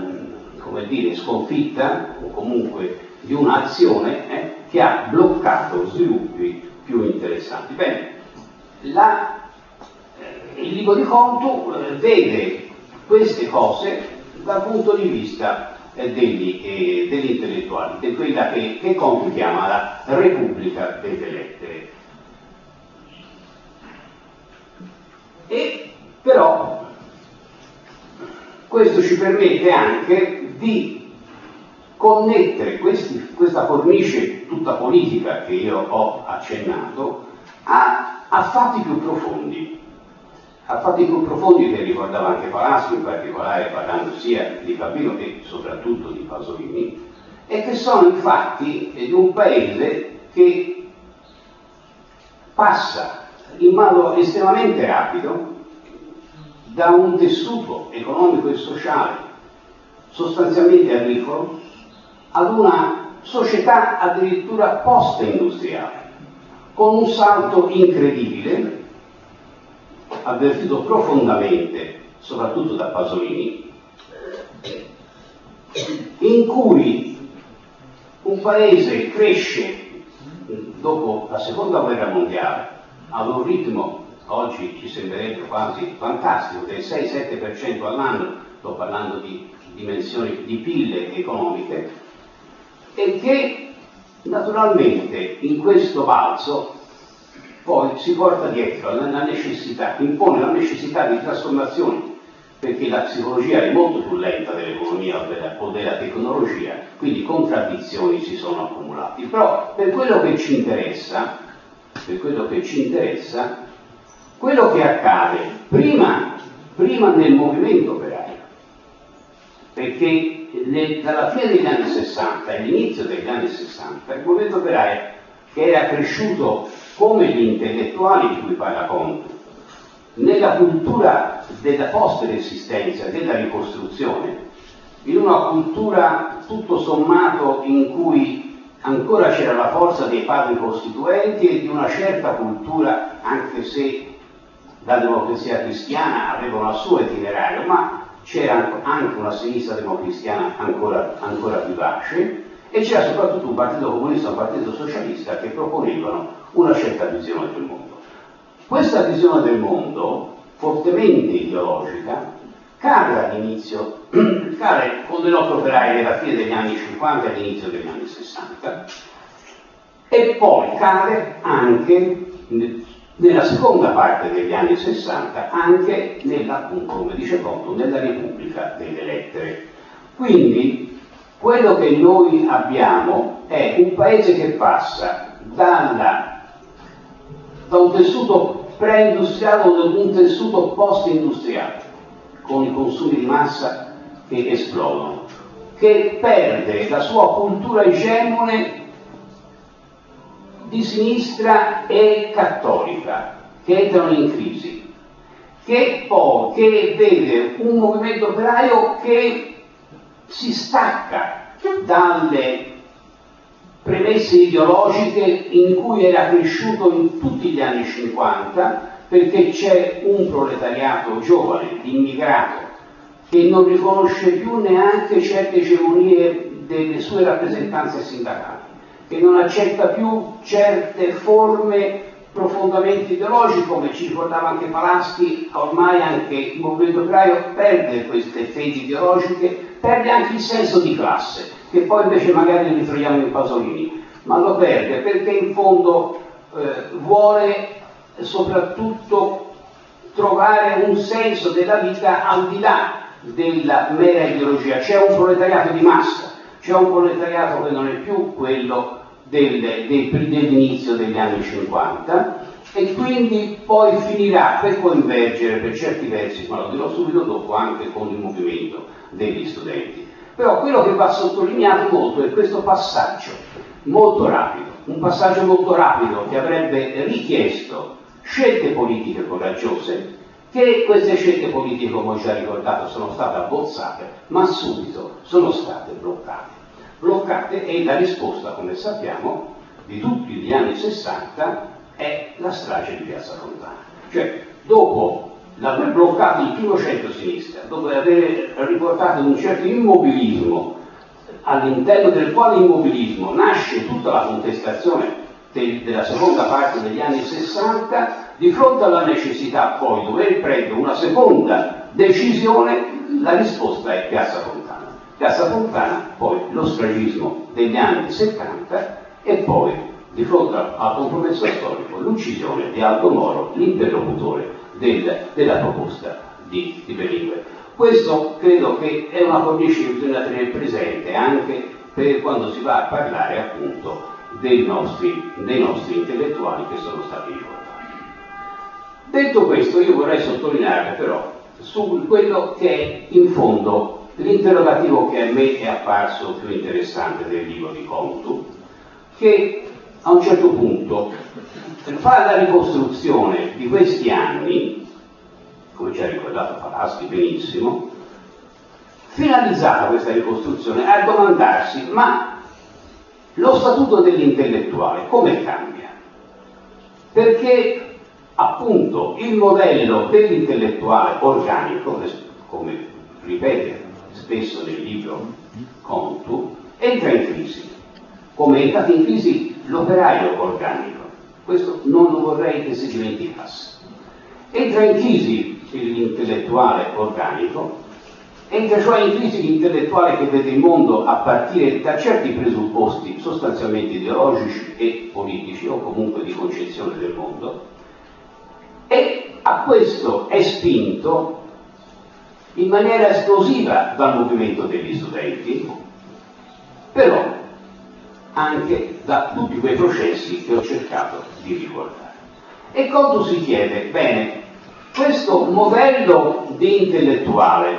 sconfitta, o comunque di un'azione che ha bloccato sviluppi più interessanti. Bene, il libro di Contu vede queste cose dal punto di vista degli intellettuali, di quella che Contu chiama la Repubblica delle Lettere. E però questo ci permette anche di connettere questa cornice tutta politica che io ho accennato a fatti più profondi. A fatti più profondi che ricordava anche Palaschi, in particolare parlando sia di Calvino che soprattutto di Pasolini, e che sono i fatti di un paese che passa in modo estremamente rapido da un tessuto economico e sociale sostanzialmente agricolo ad una società addirittura post-industriale, con un salto incredibile, avvertito profondamente soprattutto da Pasolini, in cui un paese cresce dopo la seconda guerra mondiale ad un ritmo oggi ci sembrerebbe quasi fantastico del 6-7% all'anno, sto parlando di dimensioni di PIL economiche, e che naturalmente in questo balzo poi si porta dietro la necessità, impone la necessità di trasformazioni, perché la psicologia è molto più lenta dell'economia o della tecnologia, quindi contraddizioni si sono accumulate. Però per quello che ci interessa, quello che accade prima nel movimento operaio, perché dalla fine degli anni 60 e all'inizio degli anni 60 il movimento operaio, che era cresciuto come gli intellettuali di cui parla Conte, nella cultura della post-resistenza, della ricostruzione, in una cultura tutto sommato in cui ancora c'era la forza dei padri costituenti e di una certa cultura, anche se la democrazia cristiana aveva un suo itinerario, ma c'era anche una sinistra democristiana ancora vivace, e c'era soprattutto un partito comunista e un partito socialista che proponevano una certa visione del mondo. Questa visione del mondo, fortemente ideologica, cade all'inizio, cade con le lotte operaie nella fine degli anni 50 e all'inizio degli anni 60, e poi cade anche nella seconda parte degli anni 60, anche appunto, come dice Conte, nella Repubblica delle Lettere. Quindi quello che noi abbiamo è un paese che passa da un tessuto pre-industriale ad un tessuto post-industriale, con i consumi di massa che esplodono, che perde la sua cultura egemone di sinistra e cattolica, che entrano in crisi, che vede un movimento operaio che si stacca dalle premesse ideologiche in cui era cresciuto in tutti gli anni 50, perché c'è un proletariato giovane, immigrato, che non riconosce più neanche certe egemonie delle sue rappresentanze sindacali, che non accetta più certe forme profondamente ideologiche, come ci ricordava anche Palaschi. Ormai anche il movimento operaio perde queste fedi ideologiche, perde anche il senso di classe, che poi invece magari li ritroviamo in Pasolini, ma lo perde perché in fondo vuole soprattutto trovare un senso della vita al di là della mera ideologia. C'è un proletariato di massa, c'è un proletariato che non è più quello dell'inizio degli anni 50, e quindi poi finirà per convergere per certi versi, ma lo dirò subito dopo, anche con il movimento degli studenti. Però quello che va sottolineato molto è questo passaggio molto rapido, un passaggio molto rapido che avrebbe richiesto scelte politiche coraggiose, che queste scelte politiche, come ho già ricordato, sono state abbozzate, ma subito sono state bloccate, e la risposta, come sappiamo, di tutti gli anni 60 è la strage di Piazza Fontana. Cioè, dopo l'aver bloccato il primo centro-sinistra, dopo aver riportato un certo immobilismo, all'interno del quale immobilismo nasce tutta la contestazione della seconda parte degli anni 60, di fronte alla necessità poi di dover prendere una seconda decisione, la risposta è Piazza Fontana. Piazza Fontana, poi lo stragismo degli anni 70, e poi, di fronte al compromesso storico, l'uccisione di Aldo Moro, l'interlocutore della proposta di Berlinguer. Questo credo che è una cornice che bisogna tenere presente anche per quando si va a parlare appunto dei nostri intellettuali che sono stati ricordati. Detto questo, io vorrei sottolineare però su quello che è in fondo l'interrogativo che a me è apparso più interessante del libro di Contu, che a un certo punto fa la ricostruzione di questi anni, come ci ha ricordato Falaschi benissimo, finalizzata questa ricostruzione a domandarsi: ma lo statuto dell'intellettuale come cambia? Perché appunto il modello dell'intellettuale organico, come ripete spesso nel libro Contu, entra in crisi, come è entrato in crisi l'operaio organico. Questo non lo vorrei che si dimenticasse. Entra in crisi l'intellettuale organico, entra cioè in crisi l'intellettuale che vede il mondo a partire da certi presupposti sostanzialmente ideologici e politici, o comunque di concezione del mondo, e a questo è spinto in maniera esplosiva dal movimento degli studenti, però anche da tutti quei processi che ho cercato di ricordare. E Contu si chiede: bene, questo modello di intellettuale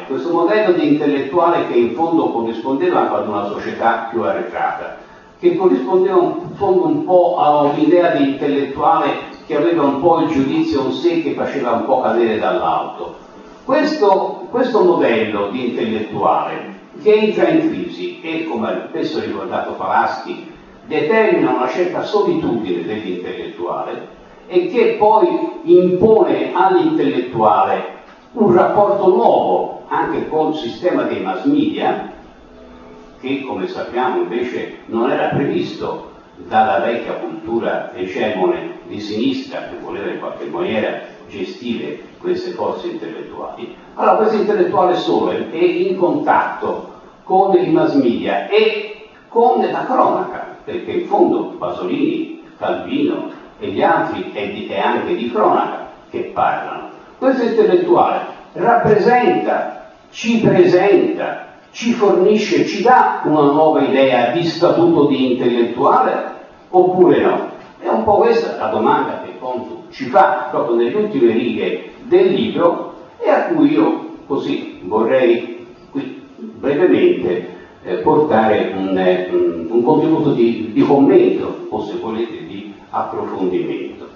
che in fondo corrispondeva ad una società più arretrata, che corrispondeva in fondo un po' all'idea di intellettuale che aveva un po' il giudizio in sé, che faceva un po' cadere dall'alto. Questo modello di intellettuale che entra in crisi e, come ha spesso ricordato Falaschi, determina una certa solitudine dell'intellettuale e che poi impone all'intellettuale un rapporto nuovo anche col sistema dei mass media, che come sappiamo invece non era previsto dalla vecchia cultura egemone di sinistra che voleva in qualche maniera gestire queste forze intellettuali. Allora questo intellettuale solo è in contatto con i mass media e con la cronaca, perché in fondo Pasolini, Calvino e gli altri è anche di cronaca che parlano. Questo intellettuale rappresenta, ci presenta, ci fornisce, ci dà una nuova idea di statuto di intellettuale oppure no? È un po' questa la domanda che Contu ci fa proprio nelle ultime righe del libro e a cui io così vorrei qui brevemente portare un contenuto di commento o se volete di approfondimento.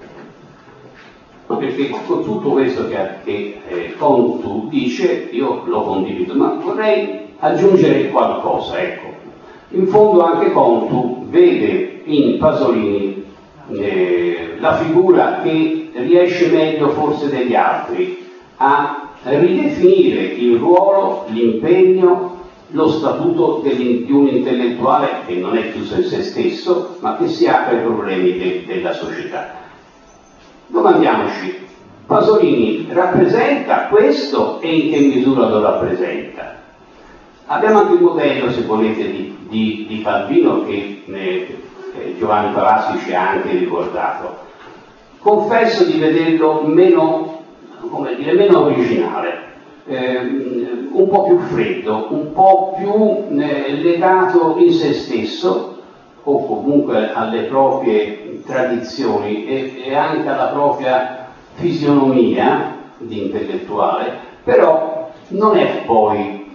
Perché con tutto questo che Contu dice io lo condivido, ma vorrei aggiungere qualcosa, ecco. In fondo anche Contu vede in Pasolini la figura che riesce meglio forse degli altri a ridefinire il ruolo, l'impegno, lo statuto di un intellettuale che non è chiuso in se stesso, ma che si apre ai problemi della società. Domandiamoci, Pasolini rappresenta questo e in che misura lo rappresenta? Abbiamo anche il modello, se volete, di Calvino che Giovanni Falaschi ci ha anche ricordato. Confesso di vederlo meno originale, un po' più freddo, un po' più legato in se stesso o comunque alle proprie tradizioni e anche alla propria fisionomia di intellettuale, però non è poi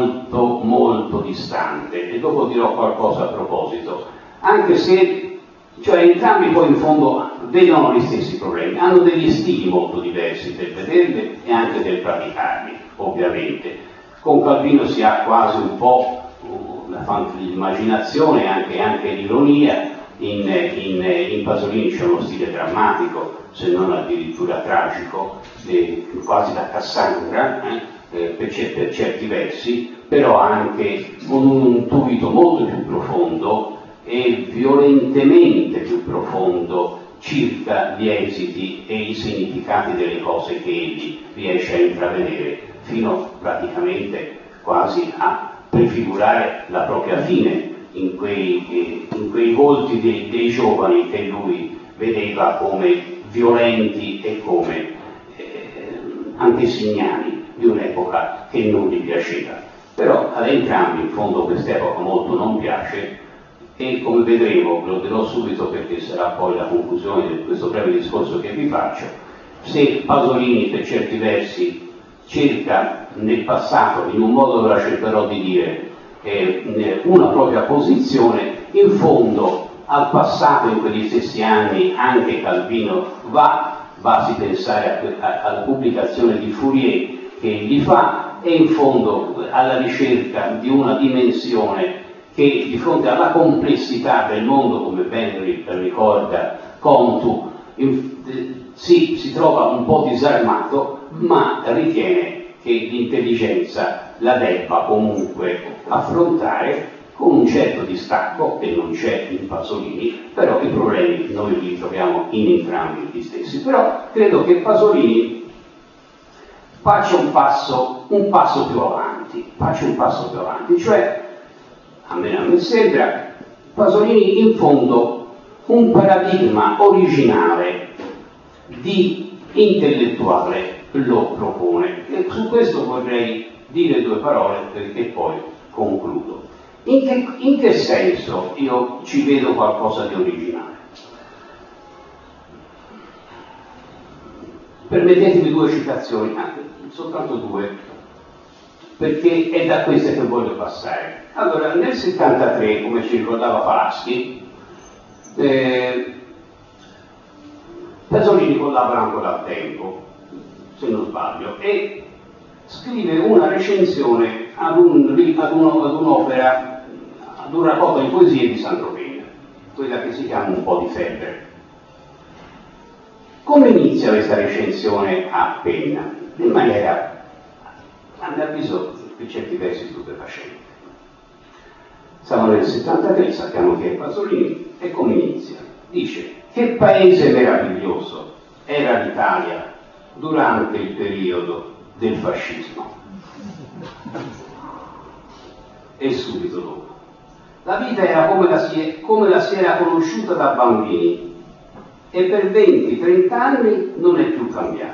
molto distante, e dopo dirò qualcosa a proposito, anche se entrambi poi in fondo vedono gli stessi problemi, hanno degli stili molto diversi del vederli e anche del praticarli, ovviamente. Con Calvino si ha quasi un po' l'immaginazione e anche l'ironia, in Pasolini c'è uno stile drammatico, se non addirittura tragico, quasi da Cassandra, per certi versi, però anche con un intuito molto più profondo e violentemente più profondo circa gli esiti e i significati delle cose che egli riesce a intravedere, fino praticamente quasi a prefigurare la propria fine in quei volti dei giovani che lui vedeva come violenti e come antesignani di un'epoca che non gli piaceva. Però ad entrambi in fondo quest'epoca molto non piace e come vedremo, lo dirò subito perché sarà poi la conclusione di questo breve discorso che vi faccio, se Pasolini per certi versi cerca nel passato, in un modo ora cercherò di dire, una propria posizione, in fondo al passato in quegli stessi anni anche Calvino basti pensare alla pubblicazione di Fourier che egli fa, e in fondo alla ricerca di una dimensione che di fronte alla complessità del mondo, come ben ricorda Contu, si trova un po' disarmato, ma ritiene che l'intelligenza la debba comunque affrontare con un certo distacco che non c'è in Pasolini, però i problemi noi li troviamo in entrambi gli stessi. Però credo che Pasolini faccia un passo più avanti, cioè a me sembra Pasolini in fondo un paradigma originale di intellettuale lo propone, e su questo vorrei dire due parole perché poi concludo. In che senso io ci vedo qualcosa di originale? Permettetemi due citazioni, soltanto due, perché è da queste che voglio passare. Allora, nel 73, come ci ricordava Falaschi, Pasolini collabora ancora al Tempo, se non sbaglio, e scrive una recensione ad un'opera, ad un raccolto di poesie di Saint-Tropez, quella che si chiama Un po' di febbre. Come inizia questa recensione a penna? In maniera, a mio avviso, per certi versi stupefacente. Siamo nel 73, sappiamo che è Pasolini, e come inizia? Dice: che paese meraviglioso era l'Italia durante il periodo del fascismo. E subito dopo: la vita era come la si era conosciuta da bambini e per 20-30 anni non è più cambiata.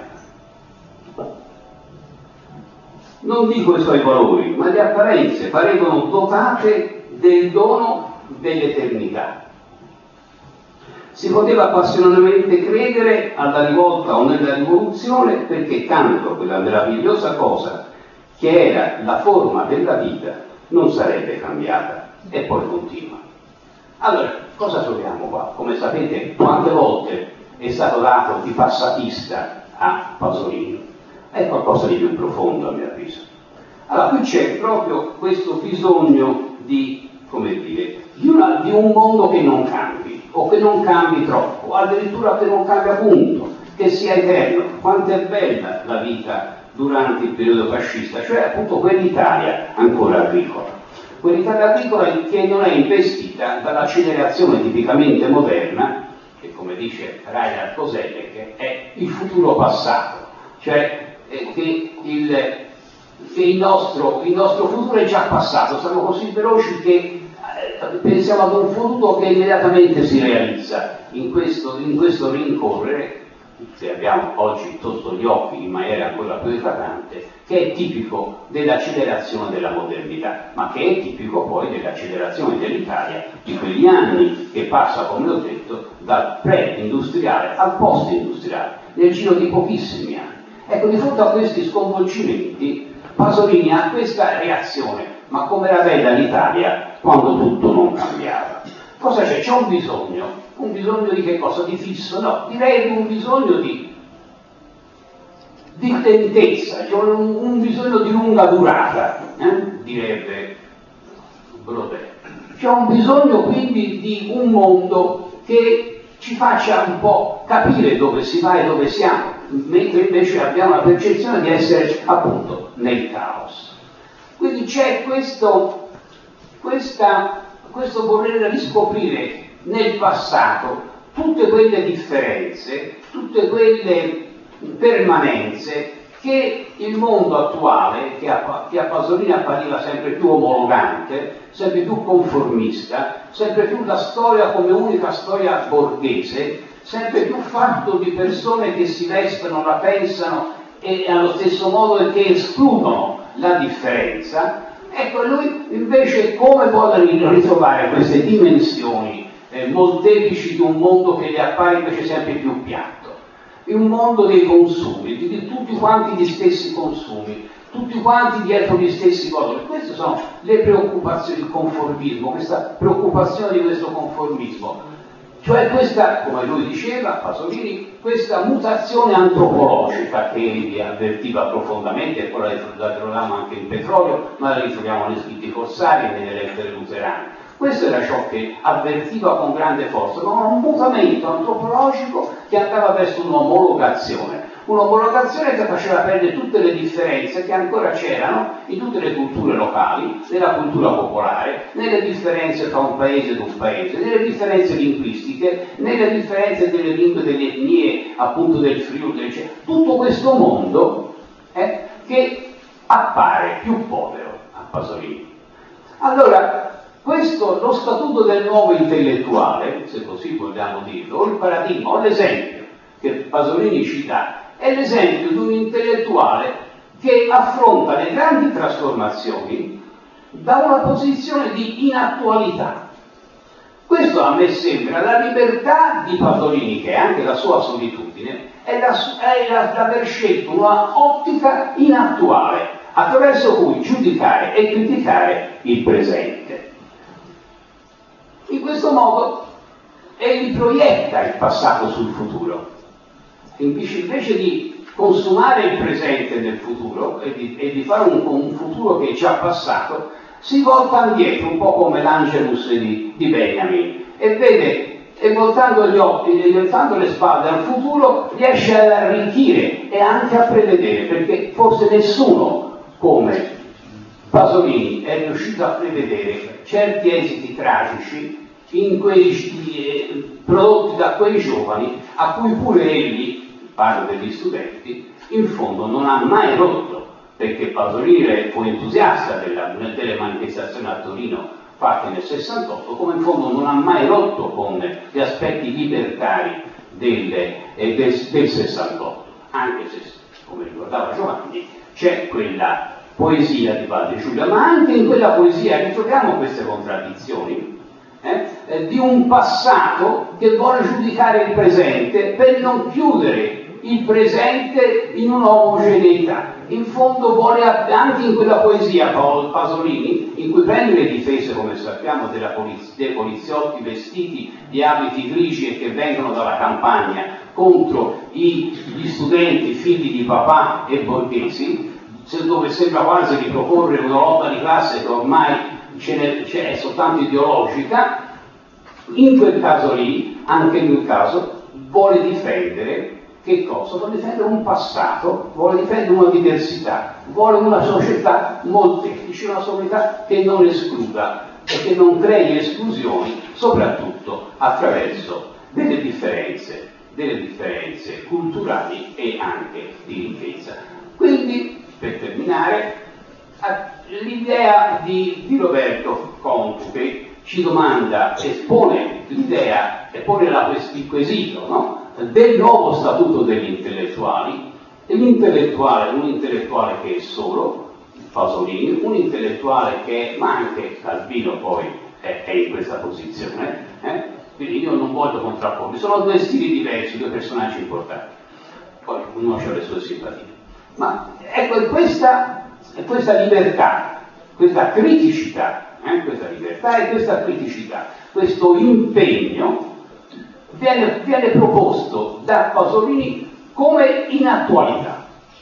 Non dico i suoi valori, ma le apparenze parevano dotate del dono dell'eternità. Si poteva passionalmente credere alla rivolta o nella rivoluzione perché tanto quella meravigliosa cosa che era la forma della vita non sarebbe cambiata. E poi continua. Allora, cosa troviamo qua? Come sapete, quante volte è stato dato di passatista a Pasolini? È qualcosa di più profondo, a mio avviso. Allora, qui c'è proprio questo bisogno di, come dire, di un mondo che non cambi, o che non cambi troppo, o addirittura che non cambi appunto, che sia eterno. Quanto è bella la vita durante il periodo fascista, cioè appunto quell'Italia ancora agricola. Quell'Italia agricola che non è investita dall'accelerazione tipicamente moderna, che come dice Reinhard Koselle, che è il futuro passato, cioè che il nostro futuro è già passato, siamo così veloci che pensiamo ad un futuro che immediatamente si realizza in questo rincorrere che abbiamo oggi sotto gli occhi in maniera ancora più eclatante, che è tipico dell'accelerazione della modernità, ma che è tipico poi dell'accelerazione dell'Italia di quegli anni che passa, come ho detto, dal pre-industriale al post-industriale, nel giro di pochissimi anni. Ecco, di fronte a questi sconvolgimenti, Pasolini ha questa reazione: ma com'era bella l'Italia quando tutto non cambiava? Cosa c'è? C'è un bisogno di che cosa? Di fisso? No, direi un bisogno di lentezza, cioè un bisogno di lunga durata, direbbe Brodel. C'è un bisogno quindi di un mondo che ci faccia un po' capire dove si va e dove siamo, mentre invece abbiamo la percezione di essere appunto nel caos. Quindi c'è questo voler riscoprire nel passato tutte quelle differenze, tutte quelle permanenze che il mondo attuale, che a Pasolini appariva sempre più omologante, sempre più conformista, sempre più la storia come unica storia borghese, sempre più fatto di persone che si vestono, la pensano e allo stesso modo e che escludono la differenza, Ecco, lui invece come vuole ritrovare queste dimensioni molteplici di un mondo che gli appare invece sempre più piatto, di un mondo dei consumi, di tutti quanti gli stessi consumi, tutti quanti dietro gli stessi valori. Queste sono le preoccupazioni del conformismo, questa preoccupazione di questo conformismo. Cioè questa, come lui diceva, Pasolini, questa mutazione antropologica che egli avvertiva profondamente, e poi la troviamo anche in Petrolio, ma la ritroviamo nei scritti corsari e nelle lettere luterane. Questo era ciò che avvertiva con grande forza, con un mutamento antropologico che andava verso un'omologazione che faceva perdere tutte le differenze che ancora c'erano in tutte le culture locali, nella cultura popolare, nelle differenze tra un paese ed un paese, nelle differenze linguistiche, nelle differenze delle lingue, delle etnie, appunto del Friuli, eccetera. Tutto questo mondo che appare più povero a Pasolini. Allora, questo, lo statuto del nuovo intellettuale, se così vogliamo dirlo, o il paradigma, o l'esempio che Pasolini ci dà, è l'esempio di un intellettuale che affronta le grandi trasformazioni da una posizione di inattualità. Questo a me sembra la libertà di Pasolini, che è anche la sua solitudine, è l'aver scelto una ottica inattuale attraverso cui giudicare e criticare il presente. In questo modo egli proietta il passato sul futuro, invece di consumare il presente nel futuro e di fare un futuro che è già passato, si volta indietro, un po' come l'Angelus di Benjamin, e vede, e voltando gli occhi e voltando le spalle al futuro, riesce ad arricchire e anche a prevedere, perché forse nessuno come Pasolini è riuscito a prevedere certi esiti tragici prodotti da quei giovani a cui pure egli, parlo degli studenti, in fondo non ha mai rotto, perché Pasolini fu entusiasta delle manifestazioni a Torino fatte nel 68, come in fondo non ha mai rotto con gli aspetti libertari del 68, anche se, come ricordava Giovanni, c'è quella poesia di Padre Giulio, ma anche in quella poesia ritroviamo queste contraddizioni di un passato che vuole giudicare il presente per non chiudere il presente in un'omogeneità. In fondo vuole, anche in quella poesia Pasolini, in cui prende le difese, come sappiamo, dei poliziotti vestiti di abiti grigi e che vengono dalla campagna contro gli studenti figli di papà e borghesi, dove sembra quasi riproporre una lotta di classe che ormai c'è soltanto ideologica. In quel caso lì, anche in quel caso, vuole difendere che cosa? Vuole difendere un passato, vuole difendere una diversità, vuole una società molteplice, una società che non escluda e che non crei esclusioni, soprattutto attraverso delle differenze culturali e anche di ricchezza. Quindi, per terminare, l'idea di Roberto Contu, che ci domanda, espone l'idea e pone il quesito, no? Del nuovo statuto degli intellettuali, un intellettuale che è solo, Pasolini, un intellettuale che è, ma anche Calvino poi è in questa posizione, quindi io non voglio contrapporli, sono due stili diversi, due personaggi importanti, poi ognuno ha le sue simpatie. Ma ecco, questa libertà, questa criticità, questa libertà e questa criticità, questo impegno viene proposto da Pasolini come inattualità.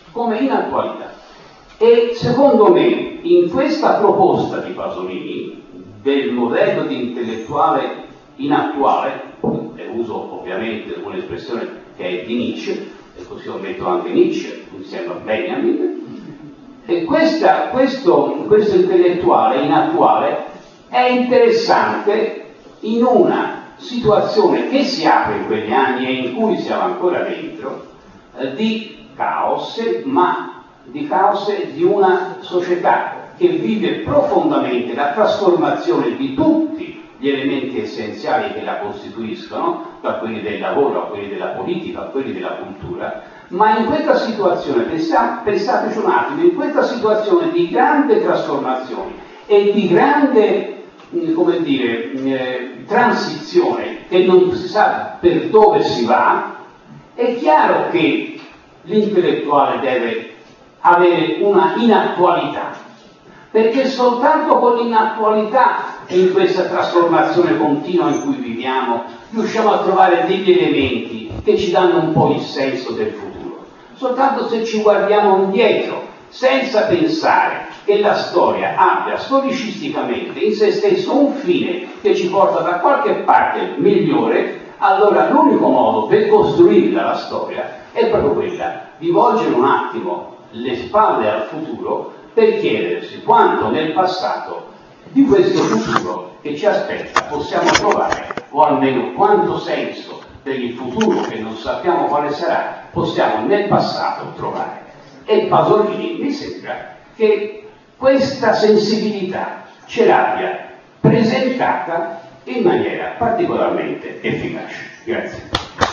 E secondo me in questa proposta di Pasolini del modello di intellettuale inattuale, e uso ovviamente un'espressione che è di Nietzsche, e così ho detto anche Nietzsche insieme a Benjamin, e questo intellettuale inattuale è interessante in una situazione che si apre in quegli anni e in cui siamo ancora dentro, di caos, ma di caos di una società che vive profondamente la trasformazione di tutti gli elementi essenziali che la costituiscono, da quelli del lavoro a quelli della politica a quelli della cultura, ma in questa situazione, pensateci un attimo, in questa situazione di grande trasformazione e di grande, come dire, transizione, che non si sa per dove si va, è chiaro che l'intellettuale deve avere una inattualità, perché soltanto con l'inattualità in questa trasformazione continua in cui viviamo riusciamo a trovare degli elementi che ci danno un po' il senso del futuro. Soltanto se ci guardiamo indietro, senza pensare che la storia abbia storicisticamente in se stesso un fine che ci porta da qualche parte migliore, allora l'unico modo per costruirla la storia è proprio quella di volgere un attimo le spalle al futuro per chiedersi quanto nel passato di questo futuro che ci aspetta possiamo trovare, o almeno quanto senso per il futuro che non sappiamo quale sarà possiamo nel passato trovare. E Pasolini mi sembra che questa sensibilità ce l'abbia presentata in maniera particolarmente efficace. Grazie.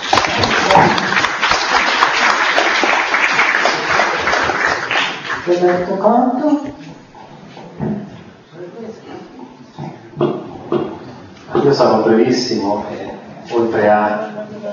Roberto Conto. Io sarò brevissimo, oltre a...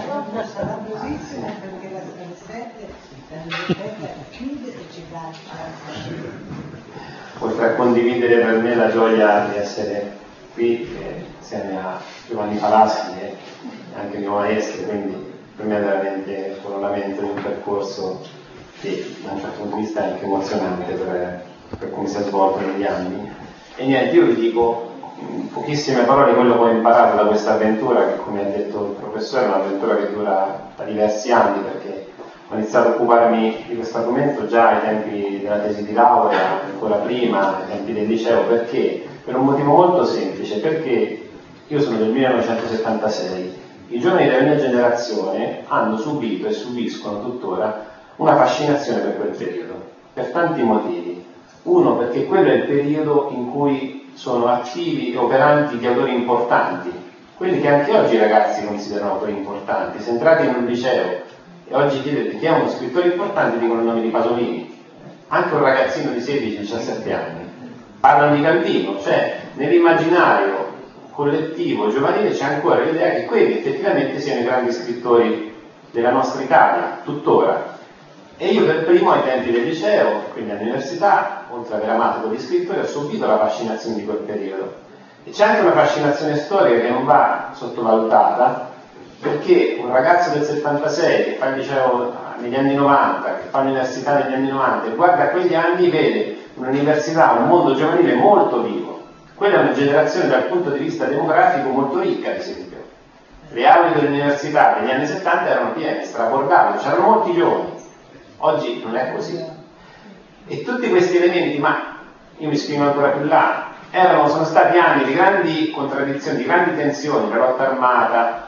Oltre a condividere per me la gioia di essere qui insieme a Giovanni Falaschi e anche mio maestro, quindi per me è veramente un coronamento di un percorso che da un certo punto di vista è anche emozionante per come si è svolto negli anni. E niente, io vi dico in pochissime parole quello che ho imparato da questa avventura, che come ha detto il professore è un'avventura che dura da diversi anni, perché ho iniziato a occuparmi di questo argomento già ai tempi della tesi di laurea, ancora prima, ai tempi del liceo. Perché? Per un motivo molto semplice, perché io sono del 1976, i giovani della mia generazione hanno subito e subiscono tuttora una fascinazione per quel periodo, per tanti motivi. Uno, perché quello è il periodo in cui sono attivi e operanti gli autori importanti, quelli che anche oggi i ragazzi considerano autori importanti. Se entrate in un liceo e oggi chiedete chi è uno scrittore importante, dicono il nome di Pasolini, anche un ragazzino di 16-17 anni. Parlano di Calvino, cioè nell'immaginario collettivo giovanile c'è ancora l'idea che quelli effettivamente siano i grandi scrittori della nostra Italia, tuttora. E io per primo ai tempi del liceo, quindi all'università, oltre ad aver amato quegli scrittori, ho subito la fascinazione di quel periodo. E c'è anche una fascinazione storica che non va sottovalutata, perché un ragazzo del 76 che fa il liceo negli anni 90, che fa l'università negli anni 90 e guarda quegli anni, vede un'università, un mondo giovanile molto vivo. Quella è una generazione dal punto di vista demografico molto ricca, ad esempio. Le aule dell'università degli anni 70 erano piene, strabordavano, c'erano molti giovani. Oggi non è così. E tutti questi elementi, ma io mi spingo ancora più là, sono stati anni di grandi contraddizioni, di grandi tensioni, la lotta armata,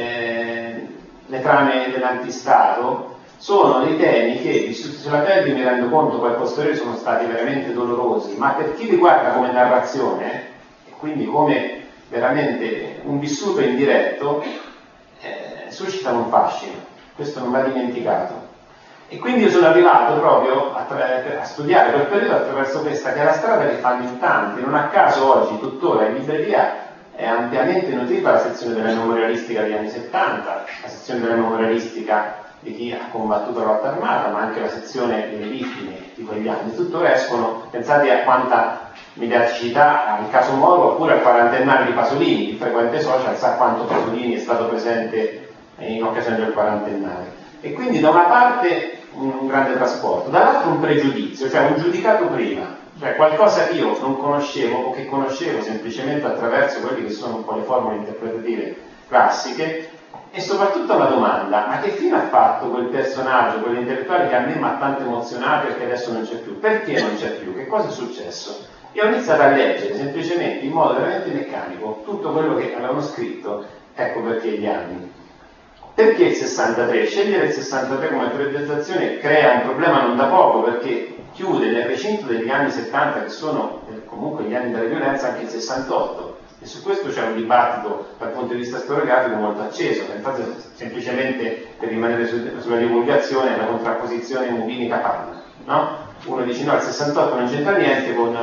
le trame dell'antistato. Sono dei temi che, vissuti sulla pelle, mi rendo conto che a posteriori sono stati veramente dolorosi, ma per chi li guarda come narrazione, e quindi come veramente un vissuto indiretto, suscitano un fascino. Questo non va dimenticato. E quindi io sono arrivato proprio a studiare quel periodo attraverso questa, che è la strada che fanno in tanti. Non a caso oggi, tuttora, in libreria è ampiamente nutrita la sezione della memorialistica degli anni 70, la sezione della memorialistica di chi ha combattuto la lotta armata, ma anche la sezione delle vittime di quegli anni. Tuttora escono, pensate a quanta mediaticità ha il caso Moro, oppure al quarantennale di Pasolini. Chi frequenta i social sa quanto Pasolini è stato presente in occasione del quarantennale. E quindi da una parte un grande trasporto, dall'altro un pregiudizio, cioè un giudicato prima, cioè qualcosa che io non conoscevo o che conoscevo semplicemente attraverso quelle che sono un po' le formule interpretative classiche, e soprattutto la domanda: ma che fine ha fatto quel personaggio, quell'intellettuale che a me mi ha tanto emozionato e che adesso non c'è più? Perché non c'è più? Che cosa è successo? E ho iniziato a leggere semplicemente in modo veramente meccanico tutto quello che avevano scritto. Ecco perché gli anni. Perché il 63? Scegliere il 63 come periodizzazione crea un problema non da poco, perché chiude nel recinto degli anni 70, che sono comunque gli anni della violenza, anche il 68. E su questo c'è un dibattito dal punto di vista storiografico molto acceso. Infatti, semplicemente per rimanere sulla divulgazione, la contrapposizione Mubini-Capanna, no? Uno dice no, il 68 non c'entra niente con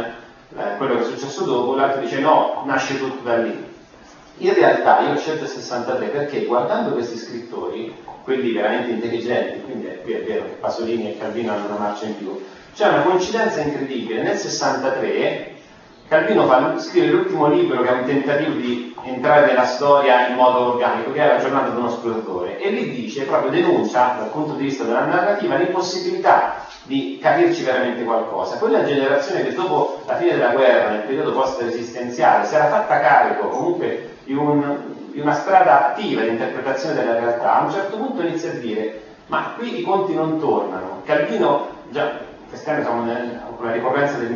quello che è successo dopo, l'altro dice no, nasce tutto da lì. In realtà io ho scelto il 63 perché guardando questi scrittori, quelli veramente intelligenti, quindi qui è vero che Pasolini e Calvino hanno una marcia in più, c'è una coincidenza incredibile. Nel 63 Calvino scrive l'ultimo libro, che è un tentativo di entrare nella storia in modo organico, che è La giornata di uno scrutatore, e lì dice, proprio denuncia dal punto di vista della narrativa l'impossibilità di capirci veramente qualcosa. Quella generazione che dopo la fine della guerra, nel periodo post-resistenziale, si era fatta carico comunque di una strada attiva di interpretazione della realtà, a un certo punto inizia a dire ma qui i conti non tornano. Calvino, già quest'anno siamo con la ricorrenza del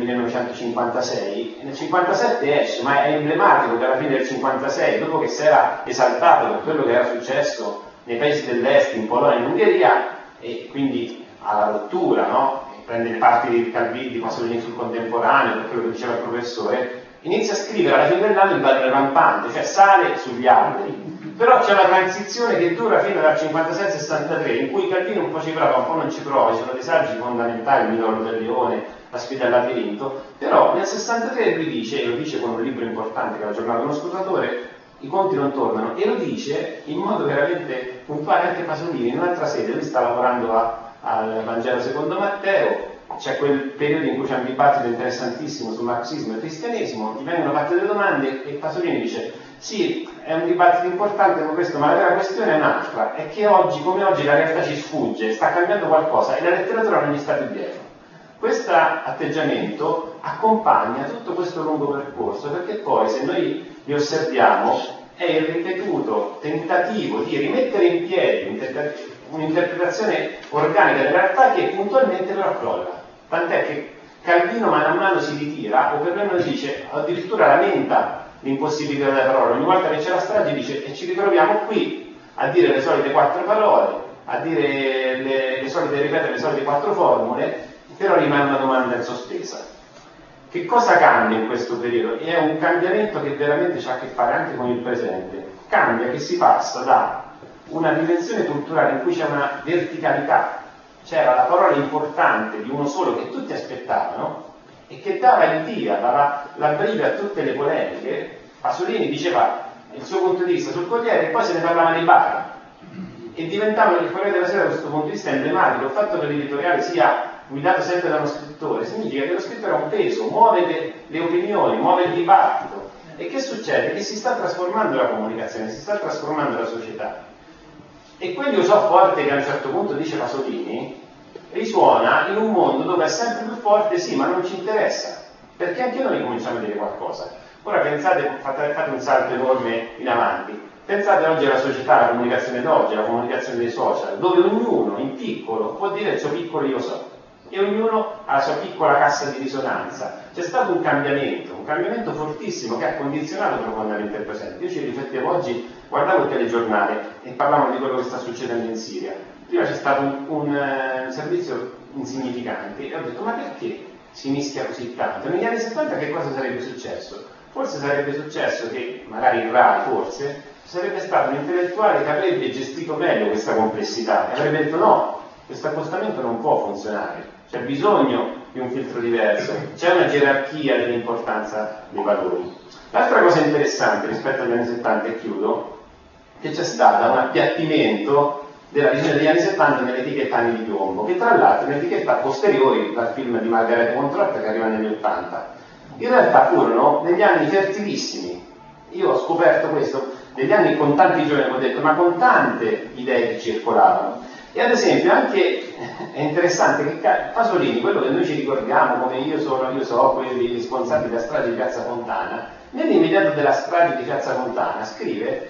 1956, nel 57 esce, ma è emblematico che alla fine del 56, dopo che si era esaltato per quello che era successo nei paesi dell'est, in Polonia e in Ungheria, e quindi alla rottura, no? Prende le parti di Calvino, di Pasolini sul contemporaneo, per quello che diceva il professore, inizia a scrivere alla fine dell'anno il padrone rampante, cioè sale sugli alberi. Però c'è una transizione che dura fino dal 56 al 63, in cui Calvino un po' ci prova, un po' non ci prova, ci sono dei saggi fondamentali, Milano del Leone, La sfida al labirinto, però nel 63 lui dice, e lo dice con un libro importante che è La giornata dello scrutatore, i conti non tornano, e lo dice in modo veramente puntuale anche Pasolini, in un'altra sede, lui sta lavorando al Vangelo secondo Matteo, c'è quel periodo in cui c'è un dibattito interessantissimo sul marxismo e il cristianesimo, gli vengono fatte delle domande e Pasolini dice sì, è un dibattito importante con questo, ma la vera questione è un'altra, è che oggi, come oggi, la realtà ci sfugge, sta cambiando qualcosa e la letteratura non gli sta più dietro. Questo atteggiamento accompagna tutto questo lungo percorso, perché poi, se noi li osserviamo, è il ripetuto tentativo di rimettere in piedi un'interpretazione organica della realtà che puntualmente lo accrolla. Tant'è che Calvino mano a mano si ritira, o perlomeno dice, addirittura lamenta l'impossibilità della parola. Ogni volta che c'è la strage dice e ci ritroviamo qui a dire le solite 4 parole, a dire le solite, ripetere le solite 4 formule, però rimane una domanda in sospesa. Che cosa cambia in questo periodo? E è un cambiamento che veramente ha a che fare anche con il presente. Cambia che si passa da una dimensione culturale in cui c'è una verticalità, c'era la parola importante di uno solo che tutti aspettavano e che dava il via, dava la briga a tutte le polemiche. Pasolini diceva il suo punto di vista sul Corriere e poi se ne parlava nei bar e diventava il Corriere della Sera da questo punto di vista emblematico. Il fatto che l'editoriale sia guidato sempre da uno scrittore significa che lo scrittore ha un peso, muove le opinioni, muove il dibattito. E che succede? Che si sta trasformando la comunicazione, si sta trasformando la società. E quello so forte che a un certo punto dice Pasolini risuona in un mondo dove è sempre più forte, sì, ma non ci interessa, perché anche noi cominciamo a dire qualcosa. Ora pensate, fate un salto enorme in avanti, pensate oggi alla società, alla comunicazione d'oggi, alla comunicazione dei social, dove ognuno in piccolo può dire il suo piccolo io so, e ognuno ha la sua piccola cassa di risonanza. C'è stato un cambiamento fortissimo che ha condizionato profondamente il presente. Io ci riflettevo oggi, guardavo il telegiornale e parlavano di quello che sta succedendo in Siria. Prima c'è stato un servizio insignificante e ho detto ma perché si mischia così tanto? Negli anni 70 che cosa sarebbe successo? Forse sarebbe successo che, magari in Rai forse, sarebbe stato un intellettuale che avrebbe gestito meglio questa complessità e avrebbe detto no, questo accostamento non può funzionare, c'è bisogno di un filtro diverso, c'è una gerarchia dell'importanza dei valori. L'altra cosa interessante rispetto agli anni 70, e chiudo, che c'è stato un appiattimento della visione degli anni 70 nell'etichetta anni di piombo, che tra l'altro è un'etichetta posteriore dal film di Margaret Montrott che arriva negli 80. In realtà furono degli anni fertilissimi. Io ho scoperto questo, degli anni con tanti giovani, ho detto, ma con tante idee che circolavano. E ad esempio anche è interessante che Pasolini, quello che noi ci ricordiamo come io so, quelli responsabili della strage di Piazza Fontana, nell'immediato della strage di Piazza Fontana scrive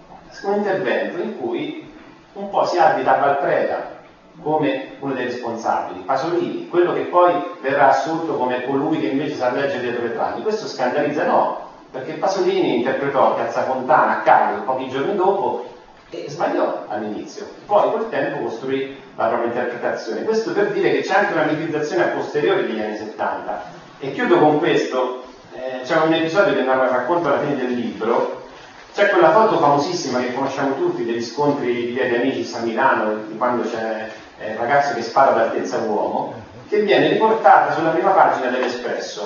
un intervento in cui un po' si addita a Valpreda come uno dei responsabili, Pasolini, quello che poi verrà assunto come colui che invece sa leggere dietro le trame. Questo scandalizza? No, perché Pasolini interpretò Piazza Fontana a Cagliari pochi giorni dopo e sbagliò all'inizio, poi col tempo costruì la propria interpretazione. Questo per dire che c'è anche una mitizzazione a posteriori degli anni 70. E chiudo con questo, c'è un episodio che racconto alla fine del libro. C'è quella foto famosissima che conosciamo tutti degli scontri di Via dei Amici a Milano, di quando c'è il ragazzo che spara d'altezza uomo, che viene riportata sulla prima pagina dell'Espresso.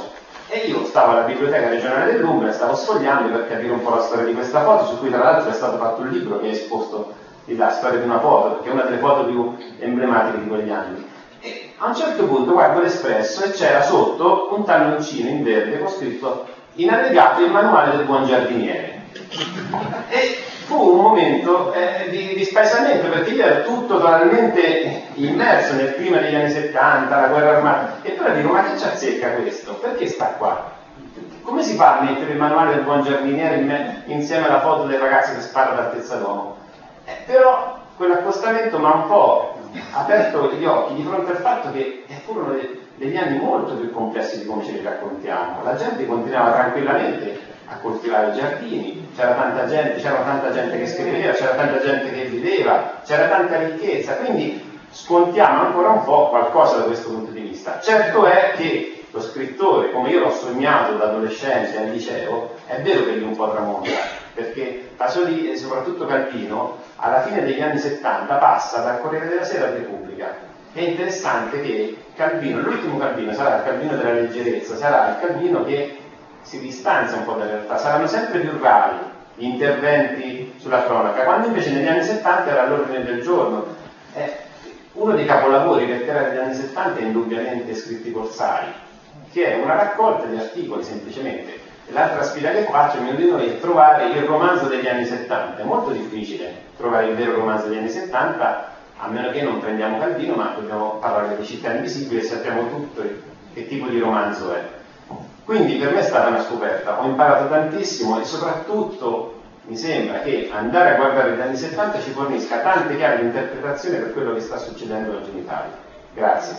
E io stavo alla Biblioteca Regionale dell'Umbria, stavo sfogliando per capire un po' la storia di questa foto, su cui tra l'altro è stato fatto un libro che ha esposto la storia di una foto, perché è una delle foto più emblematiche di quegli anni. E a un certo punto guardo l'Espresso e c'era sotto un talloncino in verde con scritto in allegato il manuale del buon giardiniere. E fu un momento di spaesamento, perché io ero tutto totalmente immerso nel clima degli anni 70, la guerra armata, e però dico, ma che ci azzecca questo? Perché sta qua? Come si fa a mettere il manuale del buon giardiniere insieme alla foto del ragazzo che spara d'altezza d'uomo? Però quell'accostamento mi ha un po' aperto gli occhi di fronte al fatto che furono degli anni molto più complessi di come ce li raccontiamo. La gente continuava tranquillamente a coltivare i giardini, c'era tanta gente che scriveva, c'era tanta gente che viveva, c'era tanta ricchezza, quindi scontiamo ancora un po' qualcosa da questo punto di vista. Certo è che lo scrittore, come io l'ho sognato da adolescente al liceo, è vero che lui un po' tramonta, perché Pasolini e soprattutto Calvino alla fine degli anni 70 passa dal Corriere della Sera al Repubblica. È interessante che Calvino, l'ultimo Calvino sarà il Calvino della leggerezza, sarà il Calvino che si distanzia un po' dalla realtà, saranno sempre più rari gli interventi sulla cronaca, quando invece negli anni 70 era all'ordine del giorno. Uno dei capolavori letterari degli anni 70 è indubbiamente Scritti Corsari, che è una raccolta di articoli semplicemente. L'altra sfida che faccio, ognuno di noi, è trovare il romanzo degli anni 70. È molto difficile trovare il vero romanzo degli anni 70, a meno che non prendiamo Calvino, ma dobbiamo parlare di Città Invisibili e sappiamo tutto che tipo di romanzo è. Quindi per me è stata una scoperta, ho imparato tantissimo e soprattutto mi sembra che andare a guardare gli anni 70 ci fornisca tante chiavi di interpretazione per quello che sta succedendo oggi in Italia. Grazie.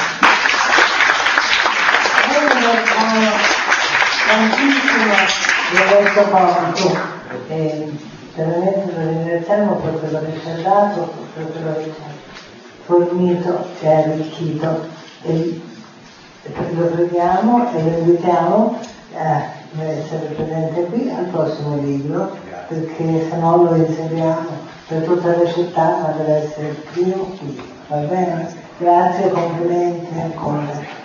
Tantissimo di questo conto e veramente lo ringraziamo per quello che ci ha dato, per quello che ci ha fornito, ci ha arricchito e lo preghiamo e lo invitiamo a essere presente qui al prossimo libro, perché se no lo inseriamo per tutta la città, ma deve essere il primo qui, va bene? Grazie e complimenti ancora.